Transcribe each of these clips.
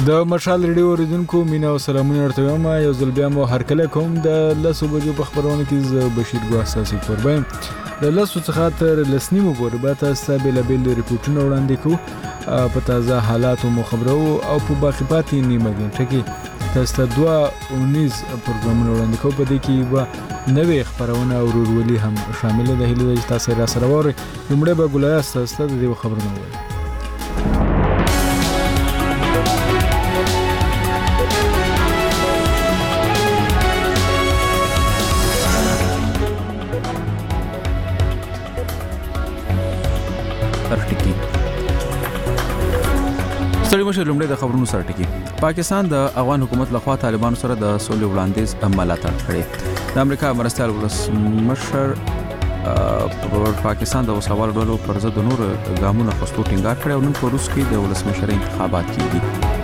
د مشال ریډیو اوریدونکو مینا او سلامونه ورته وایم. یو ځل بیا مو هرکله کوم د 10 بجو په خبرونه کې ز بشیر ګو اساسي قربان د 10 څخه تر 10 نیمو پورې به تاسو ته بیلابیل ریپورتونه وړاندې کوو په تازه حالاتو مو خبرو او په باقي پاتې نیمه غنټه کې تاسو ته 2:19 پروګرامونه وړاندې کوو. په دې کې به نوې خبرونه او ورورولي هم شامل ده. هیله ده تاسو را سره وره. لومړی به ګولای تاسو ته د خبرونه وایي. ستړي مشه لومړی د خبرونو سره ټکی. پاکستان د افغان حکومت لخوا طالبانو سره د سولې وړاندیز ملاتړ کړي. د امریکا مرستیال ولسمشر پر پاکستان د وسوال ډلو پر ضد نور ګامونه خستو ټینګار کړي او نن په روس کې د ولسمشر انتخابات کیږي.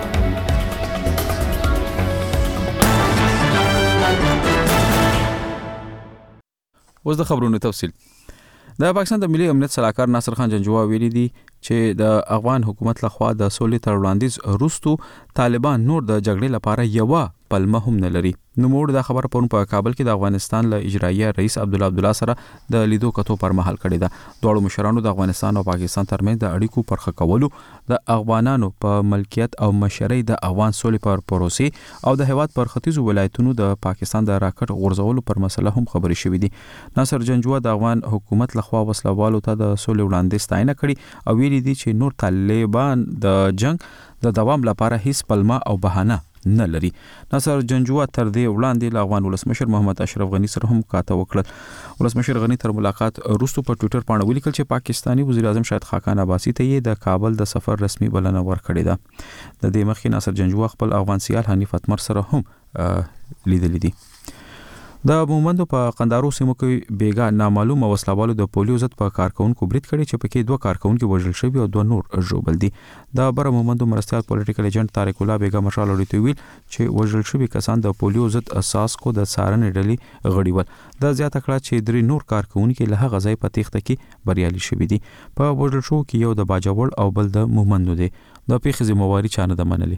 اوس د خبرونو تفصیل. د پاکستان د ملي امنیت صلاحکار ناصر خان جنجوا ویلي دي چې د افغان حکومت لخوا د سولې تر وړاندیز وروسته طالبان نور د جګړې لپاره یو پلمه هم نه لري. نو موږ د خبره په کابل کې د افغانستان له اجرایي رئیس عبدالله سره د لیدو کتو پر مهال کړی ده. دوه مشرانو د افغانستان او پاکستان ترمنځ د اړیکو پرخه کولو، د افغانانو په ملکیت او مشرۍ د افغان سولې پر پروسې او د هیواد پر ختیځو ولایتونو د پاکستان د راکټ غورځولو پر مسله هم خبرې شوې دي. ناصر جنجوا د افغان حکومت لخوا وسلوالو ته د سولې وړاندیز ستاینه کړي او ویلي دي چې نور طالبان د جنگ د دوام لپاره هیڅ پلمه او بهانه نه لري. ناصر جنجوا تر دې وړاندې له افغان ولسمشر محمد اشرف غنی سره هم کاته وکړه. ولسمشر غنی تر ملاقات وروسته په ټوئیټر باندې ولیکل چې پاکستانی وزیر اعظم شاهد خاقان عباسي ته یې د کابل د سفر رسمي بلنه ورکړې ده. د دې مخکې ناصر جنجوا خپل افغان سیال حنیف اتمر سره هم لیدلې دي. د مومندو په قندارو سیمو کې بیګا نامعلومه وسلوالو د پولیو ضد په کارکونکو برید کړي چې پکې 2 کارکونکو وژل شوي او 2 نور ژوبل دي. د بر مومندو مرستیال پولیټیکل ایجنټ طارق الله بیګا مشال اوريته ویل چې وژل شوي کسان د پولیو ضد اساس کو د څارنې ډلې غړي ول. د زیاته کړه چې 3 نور کارکونکو له هغه ځای په تخته کې بریالي شوي دي. په وژل شو کې یو د باجوړ او بل د مومندو دي. د پیښې ذمہواری چانه د منلي.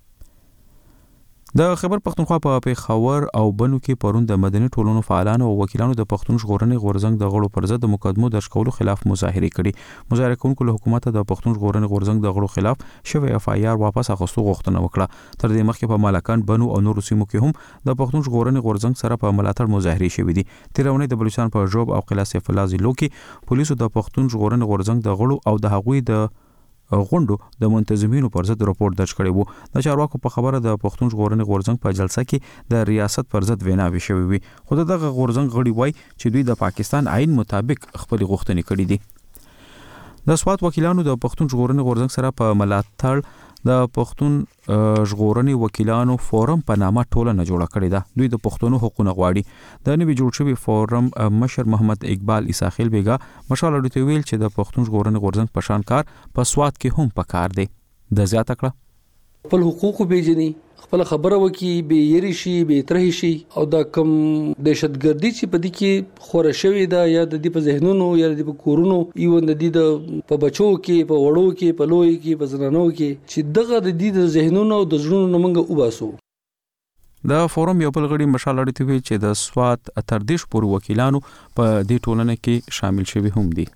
د خبر پښتونخوا په پیښور او بنو کې پرون د مدني ټولنو فعالانو او وکیلانو د پښتون ژغورنې غورځنګ د غړو پر ضد د مقدمو درج کولو خلاف مظاهره کړي. مظاهره کوونکو له حکومت د پښتون ژغورنې غورځنګ د غړو خلاف شوی اف آی آر واپس اخیستو غوښتنه وکړه. تر دې مخکې په مالکان بنو او نورو سیمو کې هم د پښتون ژغورنې غورځنګ سره په ملاتړ مظاهره شوې دي. تیرونه د بلوچستان په جوب او قلعه سیف الله ضلعو کې پولیسو د پښتون ژغورنې غورځنګ د غړو او د هغوی د غونډو د منتظمینو پر ضد راپور درج کړی وو. د چارواکو په خبره د پښتون ژغورنې غورځنګ په جلسه کې د ریاست پر ضد ویناوي شوې وي. خو دغه غورځنګ غړي وایي چې دوی د پاکستان آئین مطابق خپل غوښتنې کړې دي. د سوات وکیلانو د پښتون ژغورنې غورځنګ سره په ملاتړ د پښتون ژغورنې وکیلانو فورم په نامه ټولنه جوړه کړې ده. دوی د پښتنو حقوقونه غواړي. د نوي جوړ شوی فورم مشر محمد اقبال اساخیل بیګا مشال اوريته ویل چې د پښتون ژغورنې غورځنګ په شان کار په سوات کې هم پکار دی. د زیاته کړه خپل حقوق پیژني، خپل خبره وکي، به یری شي، به ترهي شي او دا کم دهشتګردي چې په دې کې خوره شوی دا یا د دې په ذهنونو یا د دې په کورونو ایو د دې د په بچو کې، په وړو کې، په لوی کې، په زنانو کې چې دغه د دې د ذهنونو او د زړونو منګه وباسو. د فورم یو بل غړي مشال اړیته وی چې د سوات تر دیش پور وکیلانو په دې ټولنه کې شامل شوي هم دي.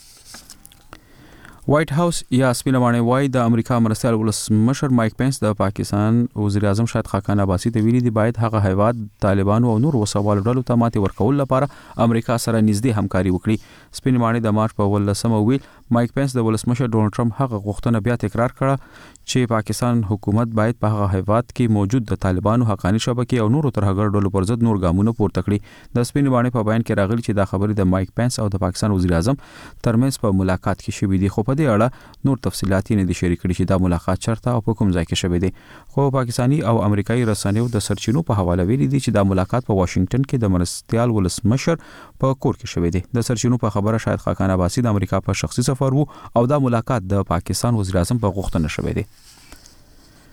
وایټ هاوس یا سپینه باندې وای د امریکا مرستیال ولسمشر مایک پینس د پاکستان وزیر اعظم شاهد خاقان عباسي ته ویلي دی باید هغه هیواد طالبانو او نور وسوال ډلو ته ماتې ورکول لپاره امریکا سره نږدې همکاري وکړي. سپینه باندې د مارچ په 18 ویل مایک پینس د ولسمشر ډونلډ ټرمپ هغه غوښتنه بیا تکرار کړه چې پاکستان حکومت باید په هغه هیواد کې موجود د طالبانو حقاني شبکې او نورو ترهګر ډلو پر ضد نور ګامونه پورته کړي. د سپینه باندې په بیان کې راغلی چې دا خبرې د مایک پینس او د پاکستان وزیر اعظم ترمنځ په ملاقات کې شوې دي. خو په دې اړه نور تفصيلات نه دي شریک کړي چې دا ملاقات چرته او په کوم ځای کې شوی دی. خو پاکستانی او امریکایي رسنیو د سرچینو په حواله ویلي دي چې دا ملاقات په واشنگټن کې د مرستیال ولسمشر په کور کې شوی دی. د سرچینو په خبره شاهد خاقان عباسي د امریکا په شخصي سفر وو او دا ملاقات د پاکستان وزیر اعظم په غوښتنه شوی دی.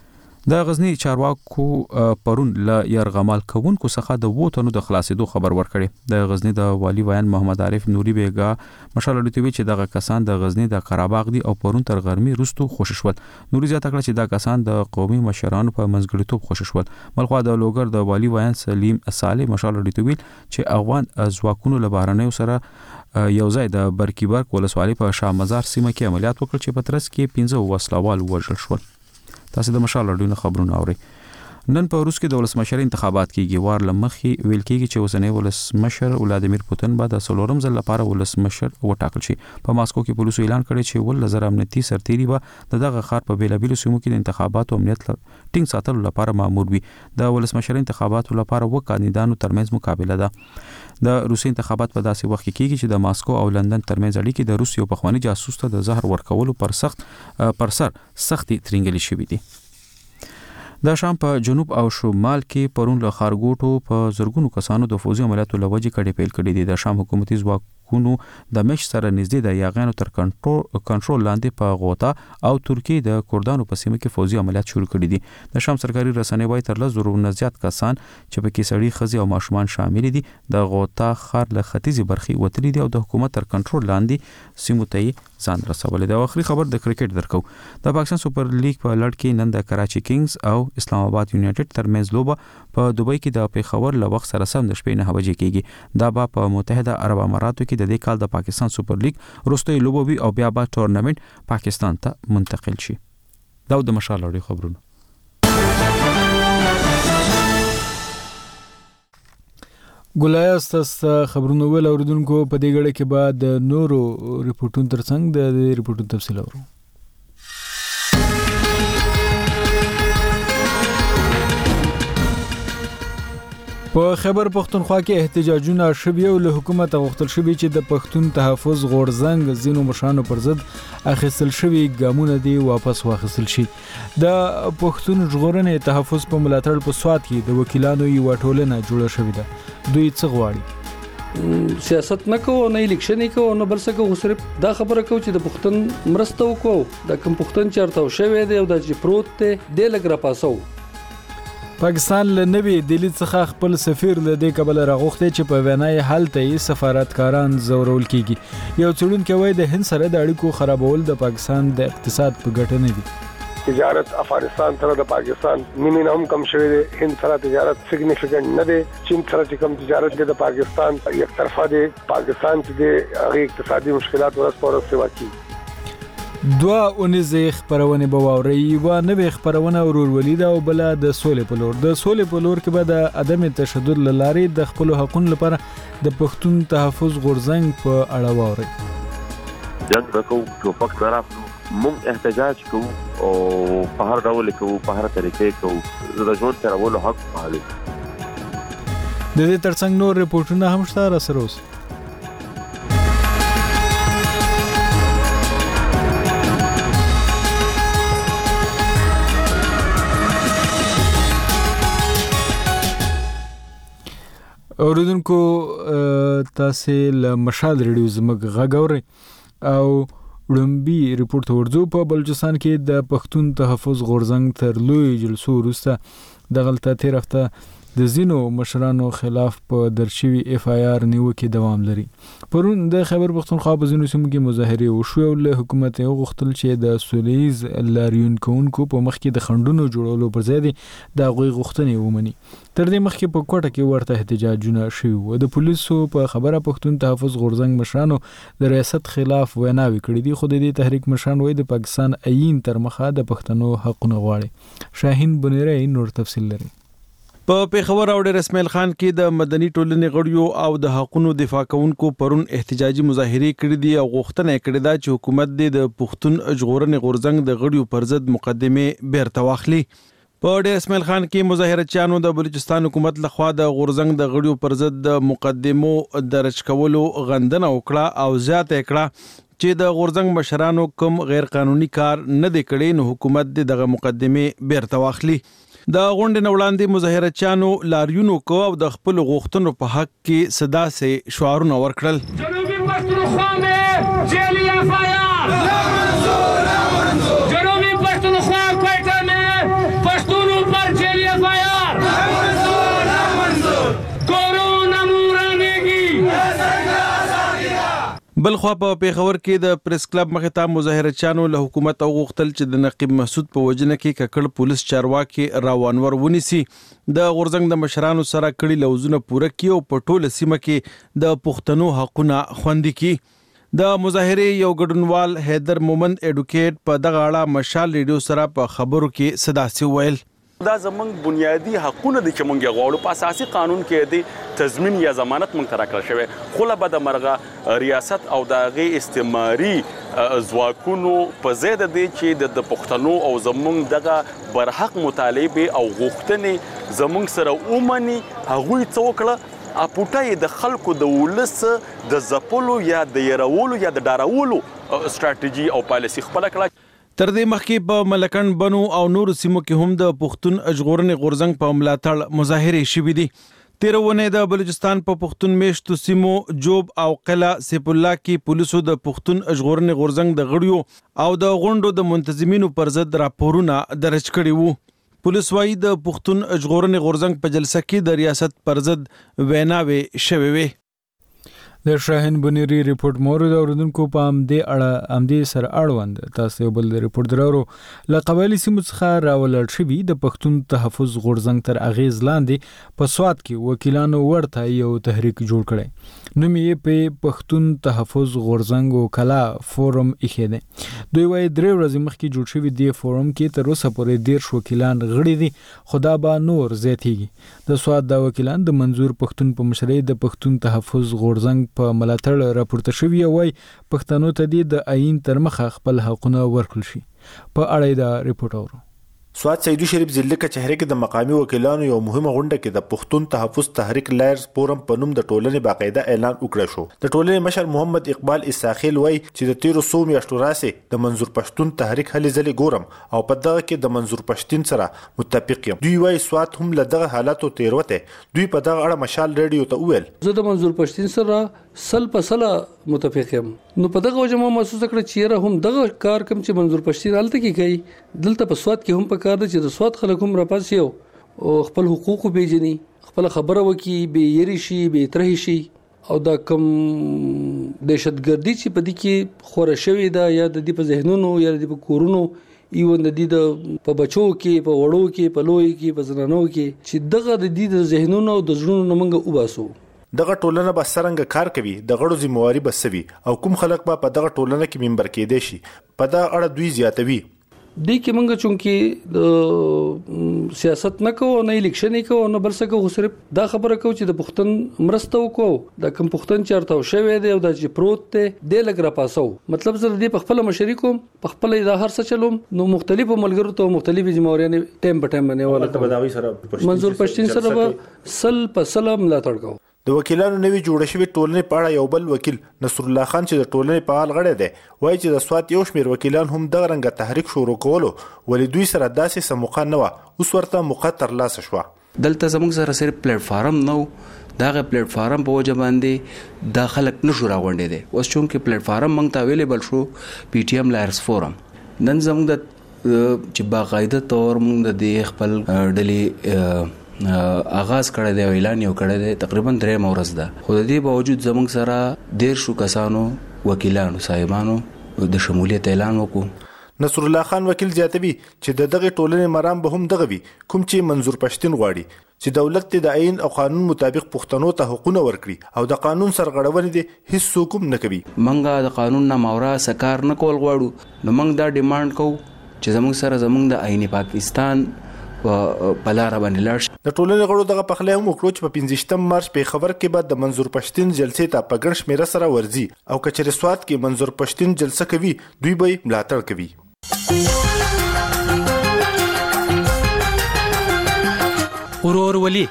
د غزنی چارواکو پرون ل يرغمال کوونکو څخه د ووتنو د خلاصېدو خبر ورکړي. د غزنی د والی ویان محمد عارف نوري بیګا مشال لټوي چې دغه کسان د غزنی د قرهباغ دي او پرون تر غرمې وروسته خوشی شول. نوري زیاته کړه چې دا کسان د قومي مشرانو په منځګړیتوب خوشی شول. بلخو د لوګر د والی ویان سلیم صالح مشال لټوي چې افغان ځواکونو له بهرنیو سره یو ځای د برکیبرګ ولسوالۍ په شاه مزار سیمه کې عملیات وکړ چې په ترڅ کې 15 وسلوال وژل شول. تاسو د مشال لړډونه خبرونه اورئ. نن په روس کې د ولسمشر انتخابات کیږي. وار لمخې ویل کیږي چې اوسنی ولسمشر ولادیمیر پوتین به د څلورم ځل لپاره ولسمشر وټاکل شي. په ماسکو کې پولیسو اعلان کړی چې ولزر امنیتي سرتیري به دغه ښار په بیلابیلو سیمو کې د انتخاباتو امنیت ټینګ ساتلو لپاره مامور وي. د ولسمشر انتخاباتو لپاره و کاندیدانو ترمنځ مقابله ده. د روسي انتخابات په داسې وخت کې کیږي چې د ماسکو او لندن ترمنځ اړیکې د روس یو پخوانی جاسوس ته د زهر ورکولو پر سر سختي ترنګلې شوې دي. د شام په جنوب او شمال کې پرون له خارګوټو په زرګونو کسانو د فوزي عملیاتو لوجې کډې پیل کړې دي. د شام حکومتي ځواکونو د مش سره نږدې د یاغانو تر کنټرول لاندې په غوطا او ترکیه د کردانو په سیمه کې فوزي عملیات شروع کړي دي. د شام سرکاري رسنۍ وايي تر 10,000 زیات کسان چې په کې سړي خزي او ماشومان شامل دي د غوطا ښار له ختیځي برخې وتلي دي او د حکومت تر کنټرول لاندې سیمو ته ځان رسولي. د اخري خبر د کرکټ درکو. د پاکستان سپر لیګ په لړ کې نن د کراچي کینګز او اسلام آباد یونایټډ ترمنځ لوبه په دوبۍ کې د پیښور له وخت سره سم د شپې 9 بجې کېږي. دا به په متحده عرب اماراتو کې د دې کال د پاکستان سپر لیګ وروستۍ لوبه وي او بیا به ټورنمنت پاکستان ته منتقل شي. دا د مشال لړۍ خبرونه. ګولای تاسو خبرونه ول اوریدونکو په دې غړي کې بعد نورو ریپورتونو ترڅنګ د ریپورتونو تفصیل اورو. په خیبر پختونخوا کې احتجاجونه شوي او له حکومت غوښتل شوي چې د پښتون تحفظ غورځنګ ځینو مشرانو پر ضد اخیستل شوي ګامونه دي واپس واخیستل شي. د پښتون ژغورنې تحفظ په ملاتړ په سواد کې د وکیلانو یو ټولنه جوړه شوې ده. دوی څه غواړي؟ سیاست نه کوو نه الیکشن کوو نه بل څه کوو، صرف دا خبره کوو چې د پښتون مرسته وکړو. د کوم پښتون چارته شوی دی او د چې پروت دی د لګ را پاسو. پاکستان له نوي دلی څخه خپل سفیر له دې قبل راغوښتي چې په وینای حالت یې سفارتکاران زورول کیږي. یو څېړونکی وایي د هند سره د اړیکو خرابول د پاکستان د اقتصاد په ګټه نه دي. تجارت افغانستان سره د پاکستان نیمه هم کم شوی دی. هند سره تجارت سیګنیفیکانت نه دی. چین سره چې کم تجارت دی د پاکستان یک طرفه دی. پاکستان چې د هغه اقتصادي مشکلات ورځ په ورځ سیوا کوي. دوه اونیزه خبرونه به واوري و نوې خبرونه ورولې دا او بل د سولې په لور. د سولې په لور کې به د عدم تشدد لارې د خپل حقوقو لپاره د پښتون تحفظ غورځنګ په اړه واوري. جنگ وکړو ټوپک طرف مونږ احتجاج کوو او په هر ډول کوو په هر طریقې کوو د ژوند سره ول حق پالو. د دې ترڅنګ نور ریپورتونه هم شته را سره اوس. اوریدونکو تاسو له مشال ریډیو زموږ غږ اورئ او وړاندې ریپورت ورځو. په بلوچستان کې د پښتون تحفظ غورځنګ تر لوی جلسو وروسته د غلطه تیر هفته د زینو مشرانو خلاف په درشوي اف آی آر نیوکه دوام لري. پرون د خیبر پختونخوا په زینو سیمو کې مظاهره وشوه او له حکومت یې غوښتل چې د سولیز لاریون کوونکو په مخ کې د خندونو جوړولو پر ځای د غوي غوښتنې ومني. تر دې مخکې په کوټه کې ورته احتجاجونه شوي و. د پولیسو په خبره پښتون تحفظ غورځنګ مشرانو د ریاست خلاف ویناوي کړې دي، خو د دې تحریک مشران وایي د پاکستان عین تر مخه د پښتنو حقونه غواړي. شاهین بنيري نور تفصیل لري. په پیښور او ډیر اسماعیل خان کې د مدني ټولنې غړیو او د حقوقو دفاع کوونکو پرون احتجاجي مظاهره کړې دي او غوښتنه کړې ده چې حکومت د پښتون ژغورنې غورځنګ د غړیو پر ضد مقدمه بیرته واخلي. په ډیر اسماعیل خان کې مظاهرچیانو د بلوچستان حکومت لخوا د غورځنګ د غړیو پر ضد د مقدمو درج کولو غندنه وکړه او زیاته کړه چې د غورځنګ مشرانو کوم غیر قانوني کار نه دی کړی نو حکومت دغه مقدمه بیرته واخلي. د غونډې نه وړاندې مظاهرچیانو لاریونو کو او د خپل غوښتنو په حق کې صدا سي شعارونه ورکړل. جنوبي پښتونخوا مې جیل اف آی آر جنوبي پښتونخوا کوټه مې پښتون بل خو په پیښور کې د پریس کلب مخې ته مظاهرچیانو له حکومت غوښتل چې د نقیب مسعود په وجنه کې ککړ پولیس چارواکي راوانور ونیسي د غورزنګ د مشرانو سره کړي لوزونه پوره کړي او په ټوله سیمه کې د پښتنو حقونه خوندي کړي د مظاهرې یو ګډونوال حیدر مومند اډوکیټ په دغه اړه مشال ریډیو سره په خبرو کې صداسي ویل دا زمونږ بنیادی حقونه دي چې مونږ غواړو په اساسي قانون کې دي تضمین یا ضمانت مونږ تراکړل شوی خو له بده مرغه ریاست او دغه استعماري ځواکونو په زید دي چې د پښتنو او زمونږ دغه برحق مطالبه او غوښتنې زمونږ سره اومني هغه څوکړه اپوټای د خلکو د ولس د زپلو یا د يرولو یا د ډارولو استراتیژي او پالیسي خپل کړه تر دې مخکې په ملکند بنو او نور سیمو کې هم د پښتون ژغورنې غورزنګ په ملاتړ مظاهرې شوې دي. تیرونه د بلوچستان په پښتون میشتو سیمو جوب او قلا سیف الله کې پولیسو د پښتون ژغورنې غورزنګ د غړیو او د غونډو د منتظمینو پر ضد راپورونه درج کړي وو. پولیس وايي د پښتون ژغورنې غورزنګ په جلسه کې د ریاست پر ضد ویناوې شوې وي. د شاهین بنيري ریپورت مورد اوردونکو په امدې سره اړوند تاسو بل ریپورت درو ل قبایلی سیمو څخه راولل شوی د پښتون تحفظ غورزنګ تر اغیز لاندې په سواد کې وکیلانو ورته یو تحریک جوړ کړي نو می په پښتون تحفظ غورزنګ او کلا فورم اخیده دوی وايي درې ورځې مخکې جوړ شوی دی فورم کې تر اوسه پورې 10 وکیلان غړي دي خدا با نور زیاتیږي د سواد د وکیلان د منظور پښتون په مشرۍ د پښتون تحفظ غورزنګ په ملاتړ راپورته شوی وای پښتنو ته د آئین تر مخه خپل حقونه ورکړل شي په اړه دا ریپورت اورو. سواد سیدو شریف ضلع کچهره کې د مقامی وکیلانو یو مهمه غونډه کې د پښتون تحفظ تحریک لایرز فورم په نوم د ټولنې باقاعده اعلان وکړ شو. د ټولنې مشر محمد اقبال اساخیل وای چې د 1300 میاشتو راسه د منظور پښتون تحریک هلې ځلې ګورم او په دغه کې د منظور پښتون سره متفق یم. دوی وای سواد هم له دغه حالاتو تیروته دوی په دغه اړه مشال ریډیو ته ویل زه د منظور پښتون سره سل په سل متفق یم. نو په دغه وجه ما محسوس کړ چې هم دغه کار کوم چې منظور پښتون حالت کې کوي دلته په سواد کې هم په کار دي چې د سواد خلک هم راپاسي او خپل حقوق پیژني خپل خبره وکي به یری شي به ترهي شي او دا کم دهشتګردي چې په دې کې خوره شوی دا یا د دې په ذهنونو یا د په کورونو ایون د دې د په بچو کې په وړو کې په لوی کې په زنانو کې چې دغه د دې د ذهنونو او د زړونو منګه وباسو. دغه ټولنه به څنګه کار کوي د غړو ذمہواری بسوي او کوم خلک به په دغه ټولنه کې ممبر کېدي شي په دا اړه دوی زیاتوي. د کې منګه چونکی د سیاست نه کوو نه الیکشن نه کوو نه بل څه کوو صرف دا خبره کوو چې د پښتون مرسته وکړو د کم پښتون چارته شوی دی او د چې پروت دی د لګ را پاسو مطلب زه د خپل مشرکوم په خپل د هر څه چلوم نو مختلفو ملګرو ته مختلفي ذمہواري ټیم په ټیم باندې ولا منظور پښتون سره سل په سلام لا تړکو. د وکیلانو نوی جوړ شوی ټولنې په اړه یو بل وکیل نصر الله خان چې د ټولنې فعال غړی دی وایي چې د سواد یو شمېر وکیلان هم دغه رنګه تحریک شروع کولو ولې دوی سره داسې سموقه نه و اوس ورته موقع ترلاسه شوه. دلته زموږ سره صرف پلیټ فارم نو دغه پلیټ فارم په وجه باندې د خلک نشو راغونډې دي اوس چون کې پلیټ فارم موږ ته اویلیبل شو پی ټی ایم لایرز فورم نن زموږ د چې باقاعده تور موږ د خپل ډلې آغاز کړی دی اعلان یو کړی دی تقریبا 3 مورز ده خو د دې باوجود زموږ سره 150 کسانو وکیلانو صاحبانو د شمولیت اعلان وکړو. نصر الله خان وکیل زیاتوي چې دغه ټولنې مرام به هم دغه وي کوم چې منظور پښتون غواړي چې دولت د آئین او قانون مطابق پښتنو ته حقوق ورکړي او د قانون سرغړونې دي هیڅ حکم نه کوي. منګه د قانون نه ماورا سکار نه کول غواړو نو موږ دا ډیماند کوو چې زموږ سره زموږ د آئین پاکستان بلاره باندې لاړ. د ټولنې غړو دغه پخلی هم وکړو چې په 15 مارچ په خبر کې بعد د منظور پښتون جلسې ته په ګڼ شمېره سره ورځي او کچېر سواد کې منظور پښتون جلسه کوي دوی به ملاتړ کوي. ورورولي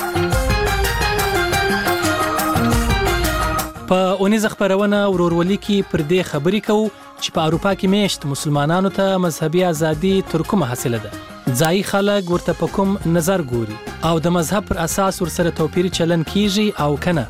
په اونیز خبرونه ورورولي کې پر دې خبرې کوو چې په اروپا کې میشت مسلمانانو ته مذهبي ازادي تر کومه حاصله ده ځای خلک ورته په کوم نظر ګوري او د مذهب پر اساس ورسره توپیر چلن کیږي او کنه.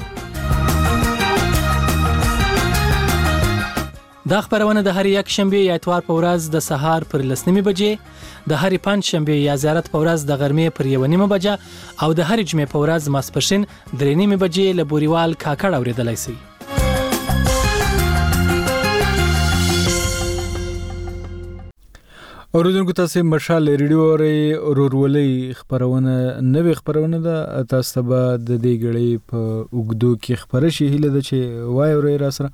دا خبرونه د هر یک شنبه یا اتوار په ورځ د سهار پر 9 بجې د هر پنځ شنبه یا زیارت په ورځ د غرمې پر 1 بجې او د هر جمعې په ورځ ماسپښین 3 بجې له بوريوال کاکړ اوریدلای شي. اوریدونکو تاسو مشال ریډیو او رورولې خبرونه نوې خبرونه ده تاسو ته به د دې غړې په وګدو کې خبره شي هله د چې وای اوري را سره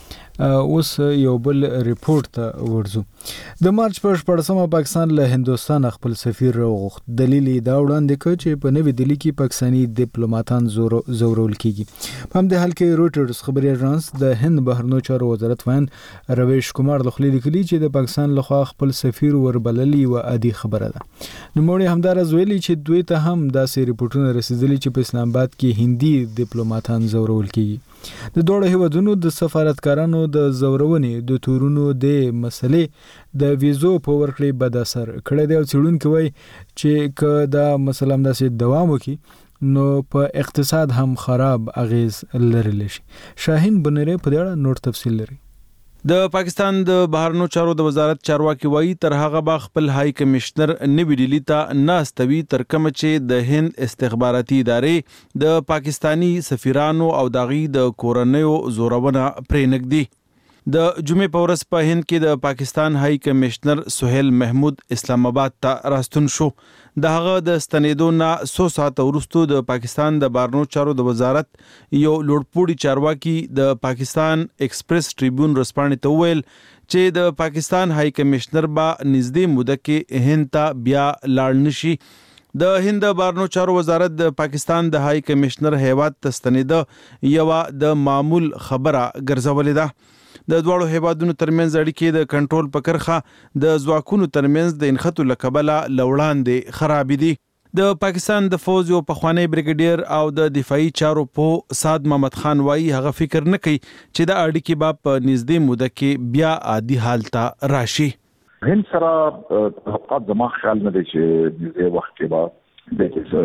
اوس یو بل ریپورت ته ورزو د مارچ په 14مه پاکستان له هندستان خپل سفیر راوغوښت دلیل دا وړاندې کړ چې په نوې دلی کې پاکستانی ډیپلوماټان زورول کیږي په همدې حال کې رويټرز خبري اژانس د هند بهرنیو چارو وزارت وان رویش کمار د خلیل کلی چې د پاکستان لخوا خپل سفیر وربللی و عادي خبره ده نوموړي همدار زویلی چې دوی ته هم داسې ریپورتونه رسیدلي چې په اسلام آباد کې هندي ډیپلوماټان زورول کیږي د دوه هیوادونو د سفارتکارانو د زورونې د تورونو د مسلې د ویزو په ورکړې بد اثر کړی دی او څېړونکي وایي چې که دا مسله همداسې دوام وکړي نو په اقتصاد هم خراب اغیز لرلی شي. شاهین بنری په دې اړه نور تفصیل لري. د پاکستان د بهرنیو چارو د وزارت چارواکي وایي تر هغه به خپل هاي کمشنر نوی ډیلی ته ناستوي تر کوم چې د هند استخباراتي ادارې د پاکستانی سفیرانو او داغي د کورنیو زورونه پرېنګدي. د جمعې په ورځ په هند کې د پاکستان هاي کمشنر سہیل محمود اسلام آباد ته راستون شو. د هغه د ستنېدو نه 100 ساعت وروسته د پاکستان د بهرنیو چارو د وزارت یو لوړپوړي چارواکي د پاکستان ایکسپریس ټریبیون رسپانې ته ویل چې د پاکستان هاي کمشنر با نږدې موده کې هند ته بیا لاړ نشي. د هند بهرنیو چارو وزارت د پاکستان د هاي کمشنر هیواد ته ستنېده یو د معمول خبره ګرځولې ده. د دواړو هیوادونو ترمنځ اړیکې د کنټرول په کرخه د ځواکونو ترمنځ د انخطو لکبله لوړاندې خراب دي. د پاکستان د فوج یو پخوانی بریګیډیر او د دفاعي چارو په سعد محمد خان وایي هغه فکر نه کوي چې د اړیکې به په نږدې موده کې بیا عادي حالت ته راشي. هند سره توقعات زما خیال نه دی چې د وخت کې به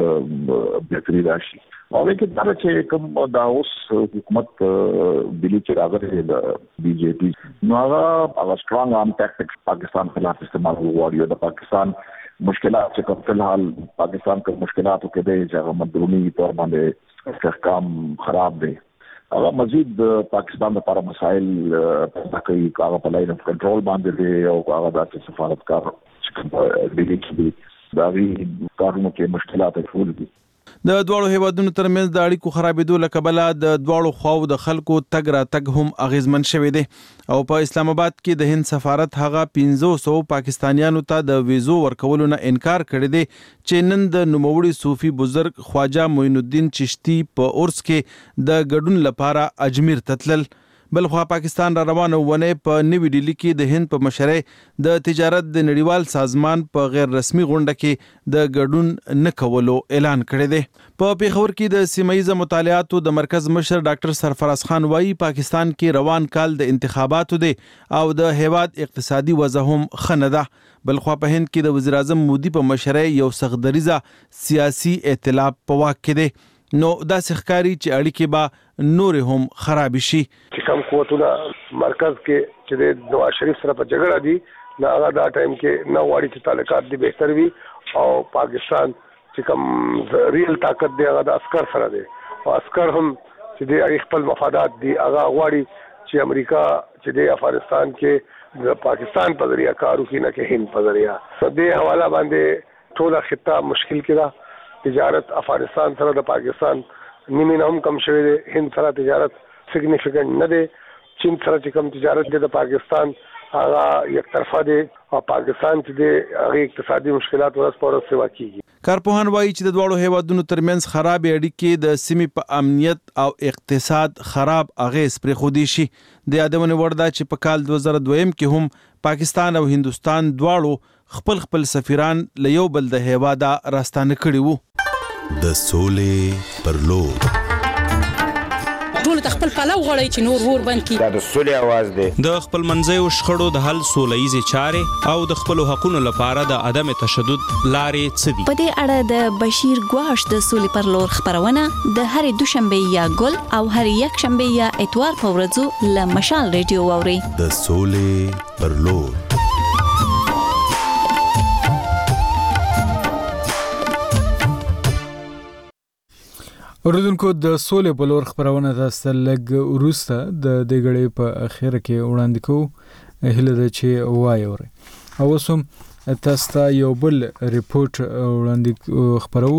د بهتري راشي او کې دا چې کوم دا اوس حکومت دلی چې راغلی د بي جے پی نو هغه سترونګ ارم ټیکټکس پاکستان خلاف استعمال وغواړي د پاکستان مشکلات چې کوم فلحال پاکستان کې مشکلاتو کې دی چې هغه مدرونی تور باندې استحکام خراب دی هغه مزید پاکستان لپاره مسائل پیدا کوي هغه په لاین اف کنټرول باندې دی او هغه د سفارتکار چې دلی کې دی دا وی کارونو کې مشکلات ټول دي. د دواړو هیوادونو ترمنځ د اړیکو خرابېدو لکبله د دواړو خواو د خلکو تګ را تګ هم اغیزمن شوی دی او په اسلام آباد کې د هند سفارت هغه 1500 پاکستانیانو ته د ویزو ورکولو نه انکار کړی دی چې نن د نوموړي صوفي بزرګ خواجه معین الدین چشتی په اورس کې د ګډون لپاره اجمیر تتلل. بلخوا پاکستان را روانه ونه په نوی ډیلی کې د هند په مشرۍ د تجارت د نړیوال سازمان په غیر رسمي غونډه کې د ګډون نه کولو اعلان کړی دی. په پیښور کې د سیمایي مطالعاتو د مرکز مشر ډاکټر سرفراز خان وایي پاکستان کې روان کال د انتخاباتو دی او د هیواد اقتصادي وضع هم ښه ده. بلخوا په هند کې د وزیر اعظم مودي په مشرۍ یو سختدریزه سیاسي ائتلاف په واک کې دی نو دا ښکاری چې اړیکې به نور هم خراب شي. چې کوم قوتونه مرکز کې چې د نواز شریف سره په جګړه دي نه هغه دا ټایم کې نه واړي چې تعلقات دي بهتر وي او پاکستان چې کوم ریل طاقت دی هغه د عسكر سره دی او عسكر هم چې د خپل مفادات دي هغه واړي چې امریکا چې د افغانستان کې د پاکستان په ذریعہ کارو کې نه کې هند په ذریعہ د حواله باندې ټول خطه مشکل کړه. تجارت افغانستان سره د پاکستان نیمه هم کم شوی دی هند سره تجارت سیګنیفیکانت نه دی چین سره چې کوم تجارت د پاکستان هغه یک طرفه دی او پاکستان چې د هغه اقتصادي مشکلات ورځ په ورځ سوا کیږي. کارپوهان وایي چې د دواړو هیوادونو ترمنځ خراب اړیکې د سیمې په امنیت او اقتصاد خراب اغیز پرې خودي شي. د یادونه ورده چې په کال 2002 کې هم پاکستان او هندستان دواړو خپل سفیران له یو بل د هیواده راستانه کړي وو. د سولې پر لور ټول خپل پلو غړی چې نور ور بند کی دا د سولې आवाज دی د خپل منځیو شخړو د حل سولېزي چارې او د خپل حقوقو لپاره د عدم تشدد لارې څدي. په دې اړه د بشیر ګواش د سولې پر لور خبرونه د هر دوشنبه یا ګل او هر یک شنبه یا اتوار په ورځو له مشال ریډیو ووري. د سولې پر لور اوریدونکو د سولې په لور خبرونه تاسو لږ وروسته د دې غړې په اخر کې وړاندې کوو هله د چې وای اوري او اوس هم تاسو ته یو بل ریپورت وړاندې خبرو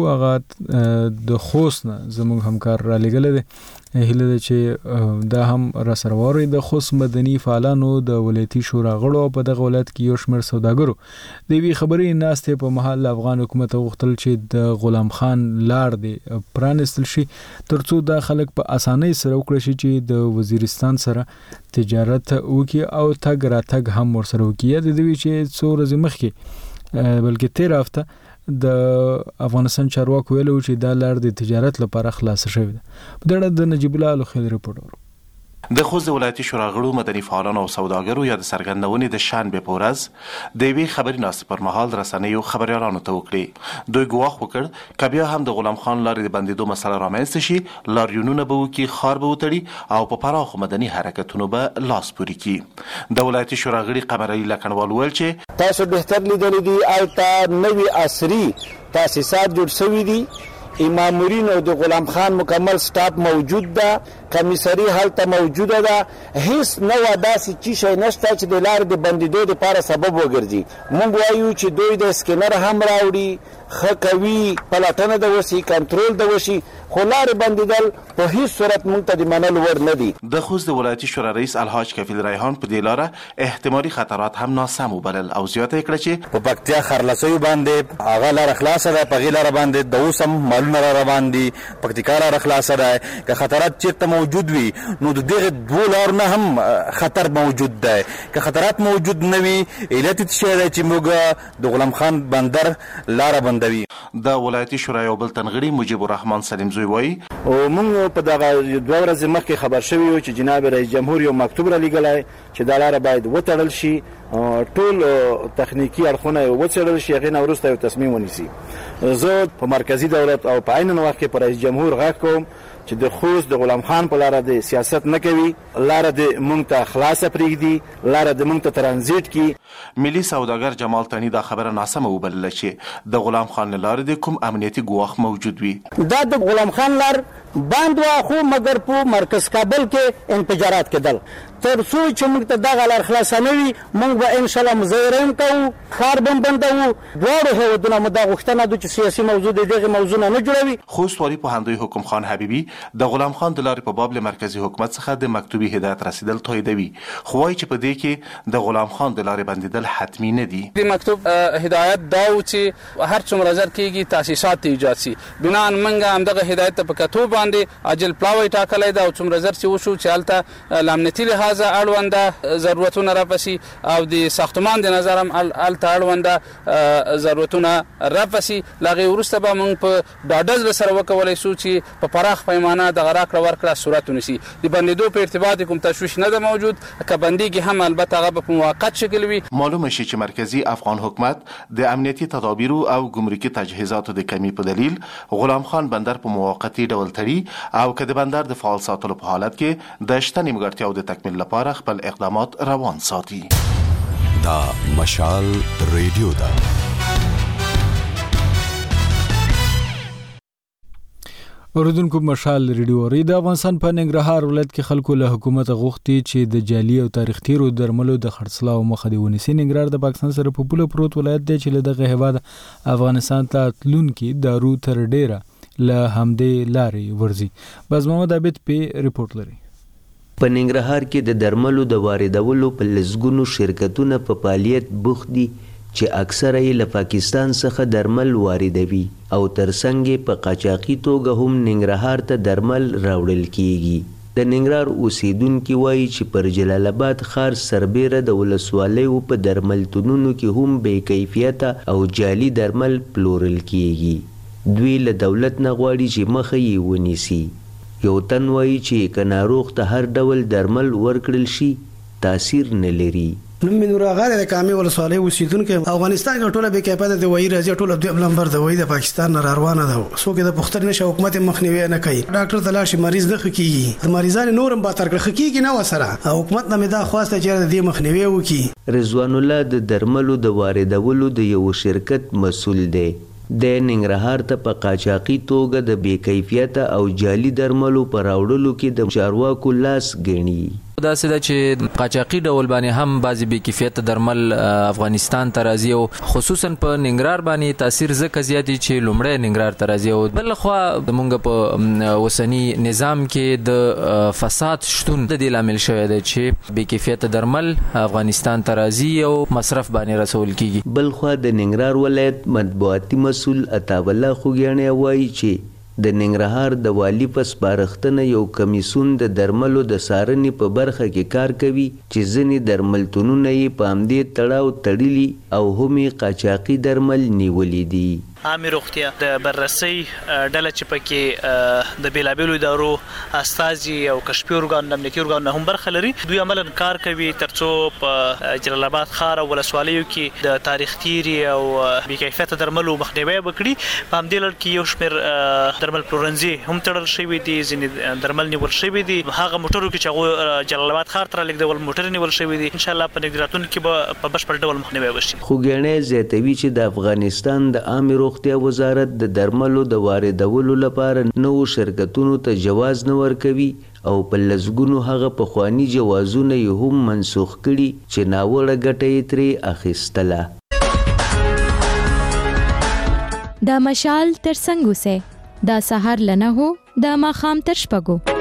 هغه د خوست نه زموږ همکار را لګل دي هله ده چې دا هم را سرواري د خوست مدني فعالانو د ولایتي شورا غړو په دغه ولایت کې یو شمېر سوداګرو د وی خبري ناشته په محل افغان حکومت غوښتل چې د غلام خان لار دی پرانستل شي ترڅو د خلک په اسانۍ سره وکړي شي چې د وزیرستان سره تجارت وکي او تګ راتګ هم ورسره وکي د دوی چې څو ورځې مخکې بلکې 13 هفته د افغانستان چارواکو ویلو چې دا لار د تجارت لپاره خلاص شوی ده په دغه د نجیب الله الخیل ریپورت د خوست ولایتي شورا غړو مدني فعالانو او سوداګرو یا د سرګندونې د شنبه په ورځ د وی خبري ناس پر مهال رسنیو خبريالانو ته وکړي دوی ګواښ وکړ کبیا هم د غلام خان لارې د بندیدو مسله رامنځته شي لاریونونه به وکي خار به وتړي او په پراخ مدني حرکتونو به لاس پوري کی د ولایتي شورا غړي قمر علي لکنوال ویل چې تاسو بهتر لیدل دي الته نوي عصري تاسیسات جوړ شوي دي امامورین او د غلام خان مکمل سټاپ موجود ده کمیسری حالت موجوده ده هیڅ نو داسې چی شي نشته چې د لار د بندیدو لپاره سبب وګرځي موږ وایو چې دوی د سکینر هم راوړي خکوي پلاتنه د وسی کنټرول د وسی خو لار بندیدل په هیڅ صورت موږ ته د منل ور نه دي د خوست ولایتي شورا رئیس الحاج کفیل ریحان په دې لاره احتمالي خطرات هم ناسم وبلل او زیاته کړه چې په پکتیا خرلسوي باندې هغه لار خلاصه ده په غیلاره باندې د اوسم مالونه را روان دي پکتیکا لار خلاصه ده که خطرات چیرته موجود وي نو د دغه دوه لار نه هم خطر موجود ده که خطرات موجود نه وي علت څه ده چې موږ د غلام خان بندر لار بندوي د ولایتي شورا یو بل تنغړي مجيب الرحمن سلیم زوی وای او موږ په دغه 2 ورځې مخکې خبر شوی و چې جناب رئیس جمهور یو مکتوب را لېږلی چې دا لاره باید وتړل شي ټول تخنیکی اړخونه وڅېړل شي هغې نه وروسته یو تصمیم ونیسي زه په مرکزي دولت او په عین وخت کې په رئیس جمهور غږ کوم چې د خوست د غلام خان په لاره د سیاست نه کوي لاره د مونږ ته خلاصه پرېږدي لاره د مونږ ته ترانزیت کی ملي سوداګر جمال تنی دا خبره ناسمه وبلله چې د غلام خان لاره د کوم امنیتي ګواښ موجود وي دا د غلام خان لار باند واخو مگر په مرکز کابل کې انفجارات کېدل تر څو چې موږ ته دغه لار خلاصه نه وي موږ به ان شاء الله مظاهره هم کوو ښار به هم بندوو دواړو هېوادونه مو دا غوښتنه ده چې سیاسي موضوع د دغې موضوع نه جوړوي خوست والي پوهندوی حکم خان حبیبي د غلام خان د لارې په باب له مرکزي حکومت څخه د مکتوبي هدایت رسیدل تاییدوي خو وایي چې په دې کې د غلام خان د لارې بندیدل حتمي نه دي د مکتوب هدایت دا و چې هر څومره زر کېږي تاسیسات ایجاد شي بنا موږ همدغه هدایت ته په کتو باندې عاجل پلاوی ټاکلی ده او څومره زر چې وشو چې هلته له امنیتي لحاظه اړونده ضرورتونه رافسي او د ساختمان د نظر هم هلته اړونده ضرورتونه رافسي له هغې وروسته به موږ په ډاډه زړه سره وکولی شو چې په پراخ پیمانه دغه راکړه ورکړه صورت ونیسي د بندېدو په ارتباط کوم تشویش نه ده موجود که بندېږي هم البته هغه به په موقت شکل وي معلومه شي چې مرکزي افغان حکومت د امنیتي تدابیرو او ګمرکي تجهیزاتو د کمی په دلیل غلام خان بندر په موقتی ډول تړي او که د بندر د فعال ساتلو په حالت کې د شته نیمګړتیاو د تکمیل لپاره خپل اقدامات روان ساتي. دا مشال ریډیو ده. اوریدونکو مشال ریډیو ری د افغانستان په ننګرهار ولایت کې خلکو له حکومت غوښتي چې د جعلي او تاریخ تیرو درملو د خرڅلاو مخه دی ونیسي. ننګرهار د پاکستان سره په پوله پروت ولایت دی چې له دغه هیواد افغانستان ته تلونکي دارو تر ډیره له همدې لارې ورځي. باز محمد عابد په ریپورت لري. په ننګرهار کې د درملو د واردولو په لسګونو شرکتونه په فعالیت بوخت دي چې اکثره یې له پاکستان څخه درمل واردوي او ترڅنګ په قاچاقي توګه هم ننګرهار ته درمل راوړل کیږي. د ننګرهار اوسیدونکي وایي چې پر جلال آباد ښار سربیره د ولسوالیو په درملتونونو کې هم بې کیفیته او جعلي درمل پلورل کیږي. دوی له دولت نه غواړي چې مخه یې ونیسي. یو تن وایي چې که ناروغ ته هر ډول درمل ورکړل شي تاثیر نه لري. نوم مې نور آغا د کامې ولسوالۍ اوسیدونکی افغانستان کې ټوله بې کیفیته دوايي راځي ټوله دویم نمبر دوايي د پاکستان نه روانه ده څوک د پختر نشه حکومت مخنیوي نه کوي ډاکټر ته لاړ شي مریض نه خکېږي مریضان نورم با تر خکېږي نه وسره حکومت نه دا خواسته چې د دې مخنیوي وکړي. رضوان الله د درملو د واردولو د یو شرکت مسؤل دی. د ننګرهار ته په قاچاقي توګه د بې کیفیته او جعلي درملو په راوړلو کې د چارواکو لاس ګڼي. دا سده چې قاچاقي ډول باندې هم بعضی بې کیفیت درمل افغانستان ته راځي او خصوصا په ننګرهار باندې تاثیر ځکه زیات دی چې لومړی ننګرهار ته راځي او بل خو موږ په اوسنی نظام کې د فساد شتون د دې لامل شوی دی چې بې کیفیت درمل افغانستان ته راځي او مصرف باندې رسول کیږي. بل خو د ننګرهار ولایت مطبوعاتي مسؤل عطاالله خوږیاڼی وایي چې د ننګرهار د والي په سپارښتنه یو کمیسون د درملو د څارنې په برخه کې کار کوي چې ځینې درملتونونه یې په همدې تړاو تړلي او هم یې قاچاقي درمل نیولي دي. عامه روغتیا د بررسي ډله چې پکې د بیلابیلو ادارو استازي او کشفي ارګان د امنیتي ارګان هم برخه لري. دوی عملاً کار کوي ترڅو په جلال آباد ښار او ولسوالیو کې د تاریخ تیري او بې کیفیته درملو مخنیوی وکړي. په همدې لړ کې یو شمېر درمل پلورنځي هم تړل شوي دي، ځینې درمل نیول شوي دي. هغه موټرو کې چې هغوی جلال آباد ښار ته رالېږدول موټرې نیول شوي دي. انشاءالله په نږدې راتلونکي کې به په بشپړ ډول مخنیوی وشي. خوږیاڼی زیاتوي چې د افغانستان د عامې روغتیا وزارت د درملو د واردولو لپاره نوو شرکتونو ته جواز نه ورکوي او په لسګونو هغه پخواني جوازونه یې هم منسوخ کړي چې ناوړه ګټه یې ترې اخیستله. دا مشال تر څنګ اوسئ، دا سهار له 9 د ماښام تر 6.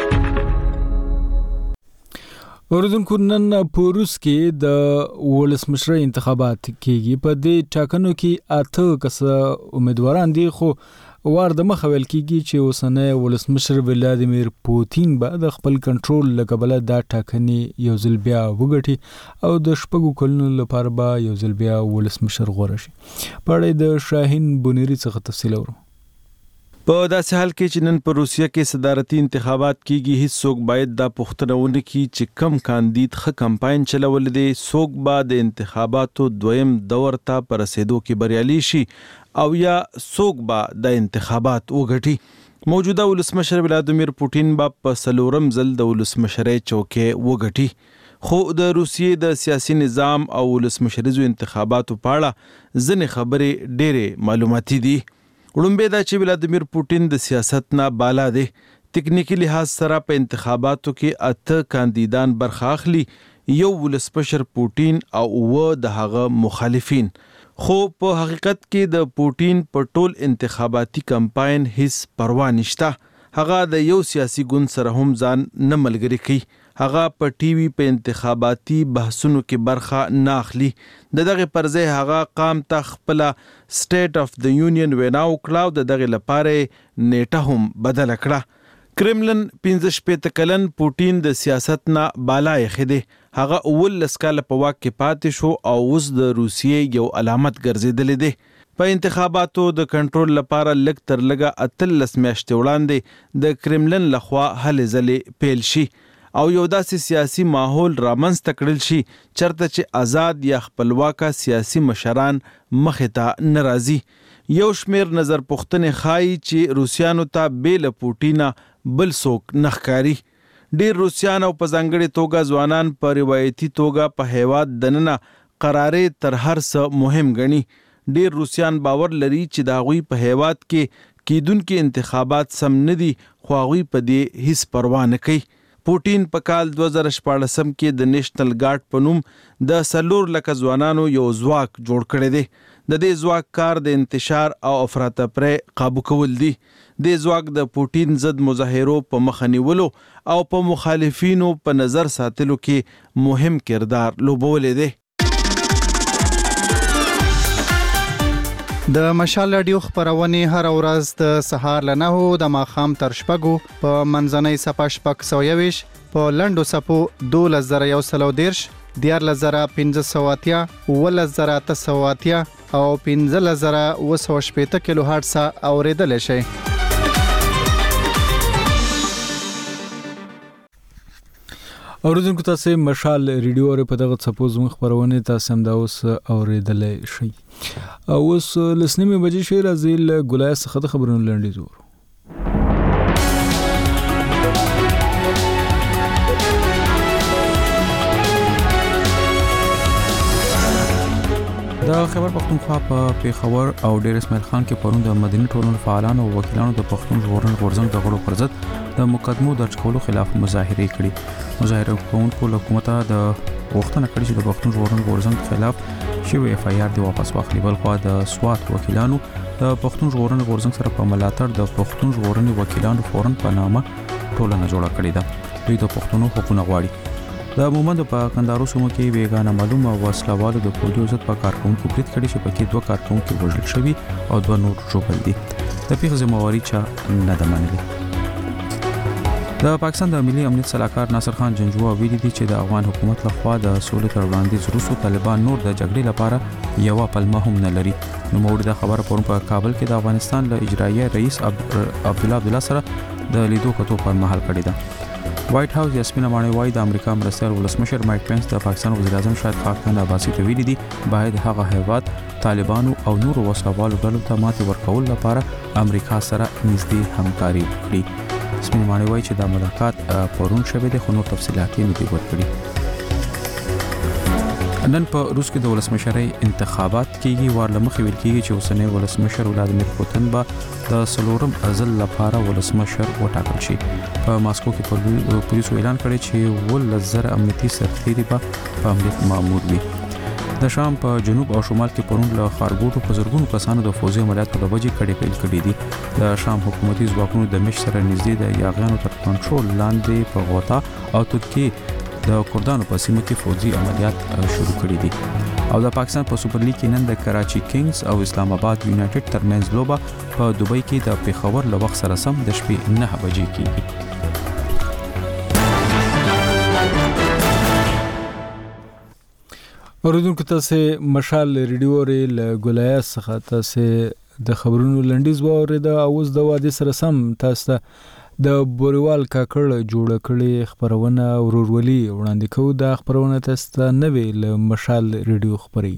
اوریدونکو نن په روس کې د ولسمشرۍ انتخابات کېږي. په دې ټاکنو کې 8 کسه امیدواران دي، خو وار د مخه ویل کېږي چې اوسنی ولسمشر ولادیمیر پوتین به د خپل کنټرول له کبله دا ټاکنې یو ځل بیا وګټي او د 6 کلونو لپاره به یو ځل بیا ولسمشر غوره شي. په اړه د شاهین بونیری څخه تفصیل اورو. په داسې حال کې چې نن په روسیه کې صدارتي انتخابات کېږي، هیڅوک باید دا پوښتنه ونه کړي چې کم کاندید ښه کمپاین چلولی دی، څوک به د انتخاباتو دویم دور ته په رسېدو کې بریالي شي او یا څوک به د انتخابات وګټي. موجوده ولسمشر ولادیمیر پوتین به په 4م ځل د ولسمشرۍ چوکۍ وګټي. خو د روسیې د سیاسي نظام او ولسمشریزو انتخاباتو په اړه ځینې خبرې ډېرې معلوماتي دي. وړومبی دا چې ولادیمیر پوتین د سیاست نه بالا دی. تکنیکی لحاظ سره په انتخاباتو کې 8 کاندیدان برخه اخلي، یو ولسمشر پوتین او 9 د هغه مخالفین. خو په حقیقت کې د پوتین په ټول انتخاباتي کمپاین هیڅ پروا نشته. هغه د یو سیاسي ګوند سره هم ځان نه ملګری کوي. هغه په ټي وي په انتخاباتي بحثونو کې برخه نه اخلي. دغه پرځای هغه قام ته خپل سټیټ اف د یونین وینا وکړه او دغه لپاره نیټه هم بدل کړه. کرملن 15 کلن پوتین د سیاست نه بالا یې خده. هغه 19 کال په واک کې پاتې شو او اوس د روسیې یو علامت ګرځیدل دی. په انتخاباتو د کنټرول لپاره لږ تر لږه 18 میاشتې وړاندې د کرملن لخوا هلې ځلې پیل شي او یو داسې سیاسي ماحول رامنځته کړل شي چرته چې آزاد یا خپلواکه سیاسي مشران مخې ته نه راځي. یو شمېر نظر پوښتنې ښایي چې روسیانو ته بې له پوتینه بل څوک نه ښکاري. ډېر روسیان او په ځانګړې توګه ځوانان په روایتي توګه په هیواد دننه قرارې تر هر څه مهم ګڼي. ډېر روسیان باور لري چې د هغوی په هیواد کې کیدونکي انتخابات سم نه دي، خو هغوی په دې هیڅ پروا نه کوي. پوتین په کال 2014 کې د نیشنل ګارد په نوم د 4 لکه ځوانانو یو ځواک جوړ کړی دی. د دې ځواک کار د انتشار او افراطپری قابو کول دي. د ځواک د پوتین ضد مظاهرو په مخه نیولو او په مخالفینو په نظر ساتلو کې مهم کردار لوبولی دی. د مشال رادیو خبرونه هر ورځ د سهار له 9 د ماښام تر 6 په منځنۍ صفه 620 په لندو صفو 2110 14580 11980 او 15080 کیلو هرتز اوریدل شي. اوریدونکو تاسو مشال ریډیو او په دغه څپوز مخ خبرونه تاسو هم دا اوس اوریدلې شي. او اوس لسنیمه بجې شوي راځي له ګولای څخه د خبرونو لنډیز ورو. د خیبر پختونخوا په پیښور او ډیر اسماعیل خان کې پرون د مدني ټولنو فعالانو او وکیلانو د پښتون ژغورنې غورځنګ د غړو پر ضد د مقدمو درج کولو خلاف مظاهره کړې. مظاهره کوونکو له حکومت د غوښتنه کړې چې د پښتون ژغورنې غورځنګ خلاف شوی اف ای آر دی واپس واخلي. بل خو د سوات وکیلانو د پښتون ژغورنې غورځنګ سره په ملاتړ د پښتون ژغورنې وکیلانو فورن په نامه ټولنه جوړه کړې ده. دوی د پښتنو حقوقونه غواړي. د مومند په کندهار سیمه کې بیګانه معلومه وسلوالو د پولیسو ضد په کارکونکو برید کړی چې پکې 2 کارکونکو وژل شوي او 2 نور ژوبل دي. د پیښې ذمہواری چا نه ده منلې. د پاکستان د ملي امنیت صلاحکار ناصر خان جنجوا ویلي دي چې د افغان حکومت لخوا د سولې تر وړاندیز وروسته طالبان نور د جګړې لپاره یو پلمه هم نه لري. نو موږ د خبره پرون په کابل کې د افغانستان له اجرایي رئیس عبدالله سره د لیدو کتو پر مهال کړی ده. وایټ هاوس یاسمین امانی وایي د امریکا مرستیال ولسمشر مایک پینس د پاکستان وزیر اعظم شاهد خاقان عباسی ته ویلي دي باید هغه هیواد طالبانو او نورو وسلوالو ډلو ته ماتې ورکول لپاره امریکا سره نږدې همکاري وکړي. یاسمین امانی وایي چې دا ملاقات پرون شوی دی خو نور تفصیلات یې نه دي ورکړي. نن په روس کې د ولسمشرۍ انتخابات کیږي. ورلمخې ویل کیږي چې اوسنی ولسمشر ولادیمیر پوتین به د سلورم ځل لپاره ولسمشر وټاکل شي. په ماسکو کې پولیسو اعلان کړی چې 1,000 امنیتي سرتیري به په امنیت مامور وي. د شام په جنوب او شمال کې پرون له خارګوټو په زرګونو کسانو د فوزي عملیاتو د وجې کړي پیل کړي دي. د شام حکومتي ځواکونو د مش سره نږدې د یاغیانو تر کنټرول لاندې په غوطه او ترکیه د کردانو په سیمه کې فوزي عملیات شروع کړي دي. او د پاکستان په سوپر لیګ کې نن د کراچي کینګز او اسلام آباد یونایټډ ترمنځ لوبه په دوبۍ کې د پیښور له وخت سره سم د شپې 9 بجې کیږي. اوریدونکو تاسو مشال ریډیو ریل ګولایه څخه تاسو د خبرونو لنډیز واورید او اوس د وادي سره سم تاسو د بوریوال کاکړ جوړ کړي خبرونه ورورولي وړاندې کوو. د خبرونه تاسو نه ویل مشال ریډیو خبري.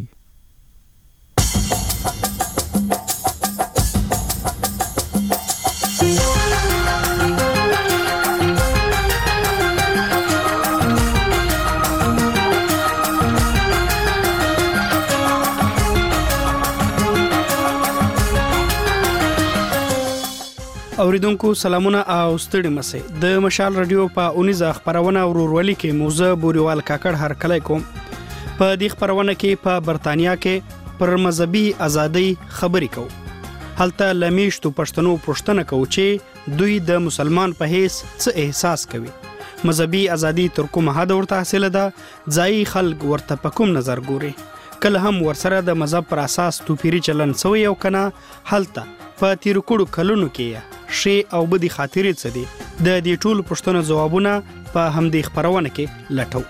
اوریدونکو سلامونه او ستړي مسئ. د مشال رادیو په 19 خبرونه ورورولي کې موزه بوریوال کاکړ هر کله کوم. په دې خبرونه کې په برتانیا کې پر مذهبي ازادي خبرې کوو. هلته لمیشتو پښتنو پوښتنه کوي چې دوی د مسلمان په هیڅ څه احساس کوي. مذهبي ازادي تر کومه حد ورته حاصله ده؟ ځایي خلک ورته په کوم نظر ګوري؟ کله هم ورسره د مذهب پر اساس توپیری چلن سوی او کنه؟ هلته په تیر کړو کلونو کې شی او بدی خاطرې څه دي؟ د دې ټول پښتنو جوابونه په همدې خبرونه کې لټو.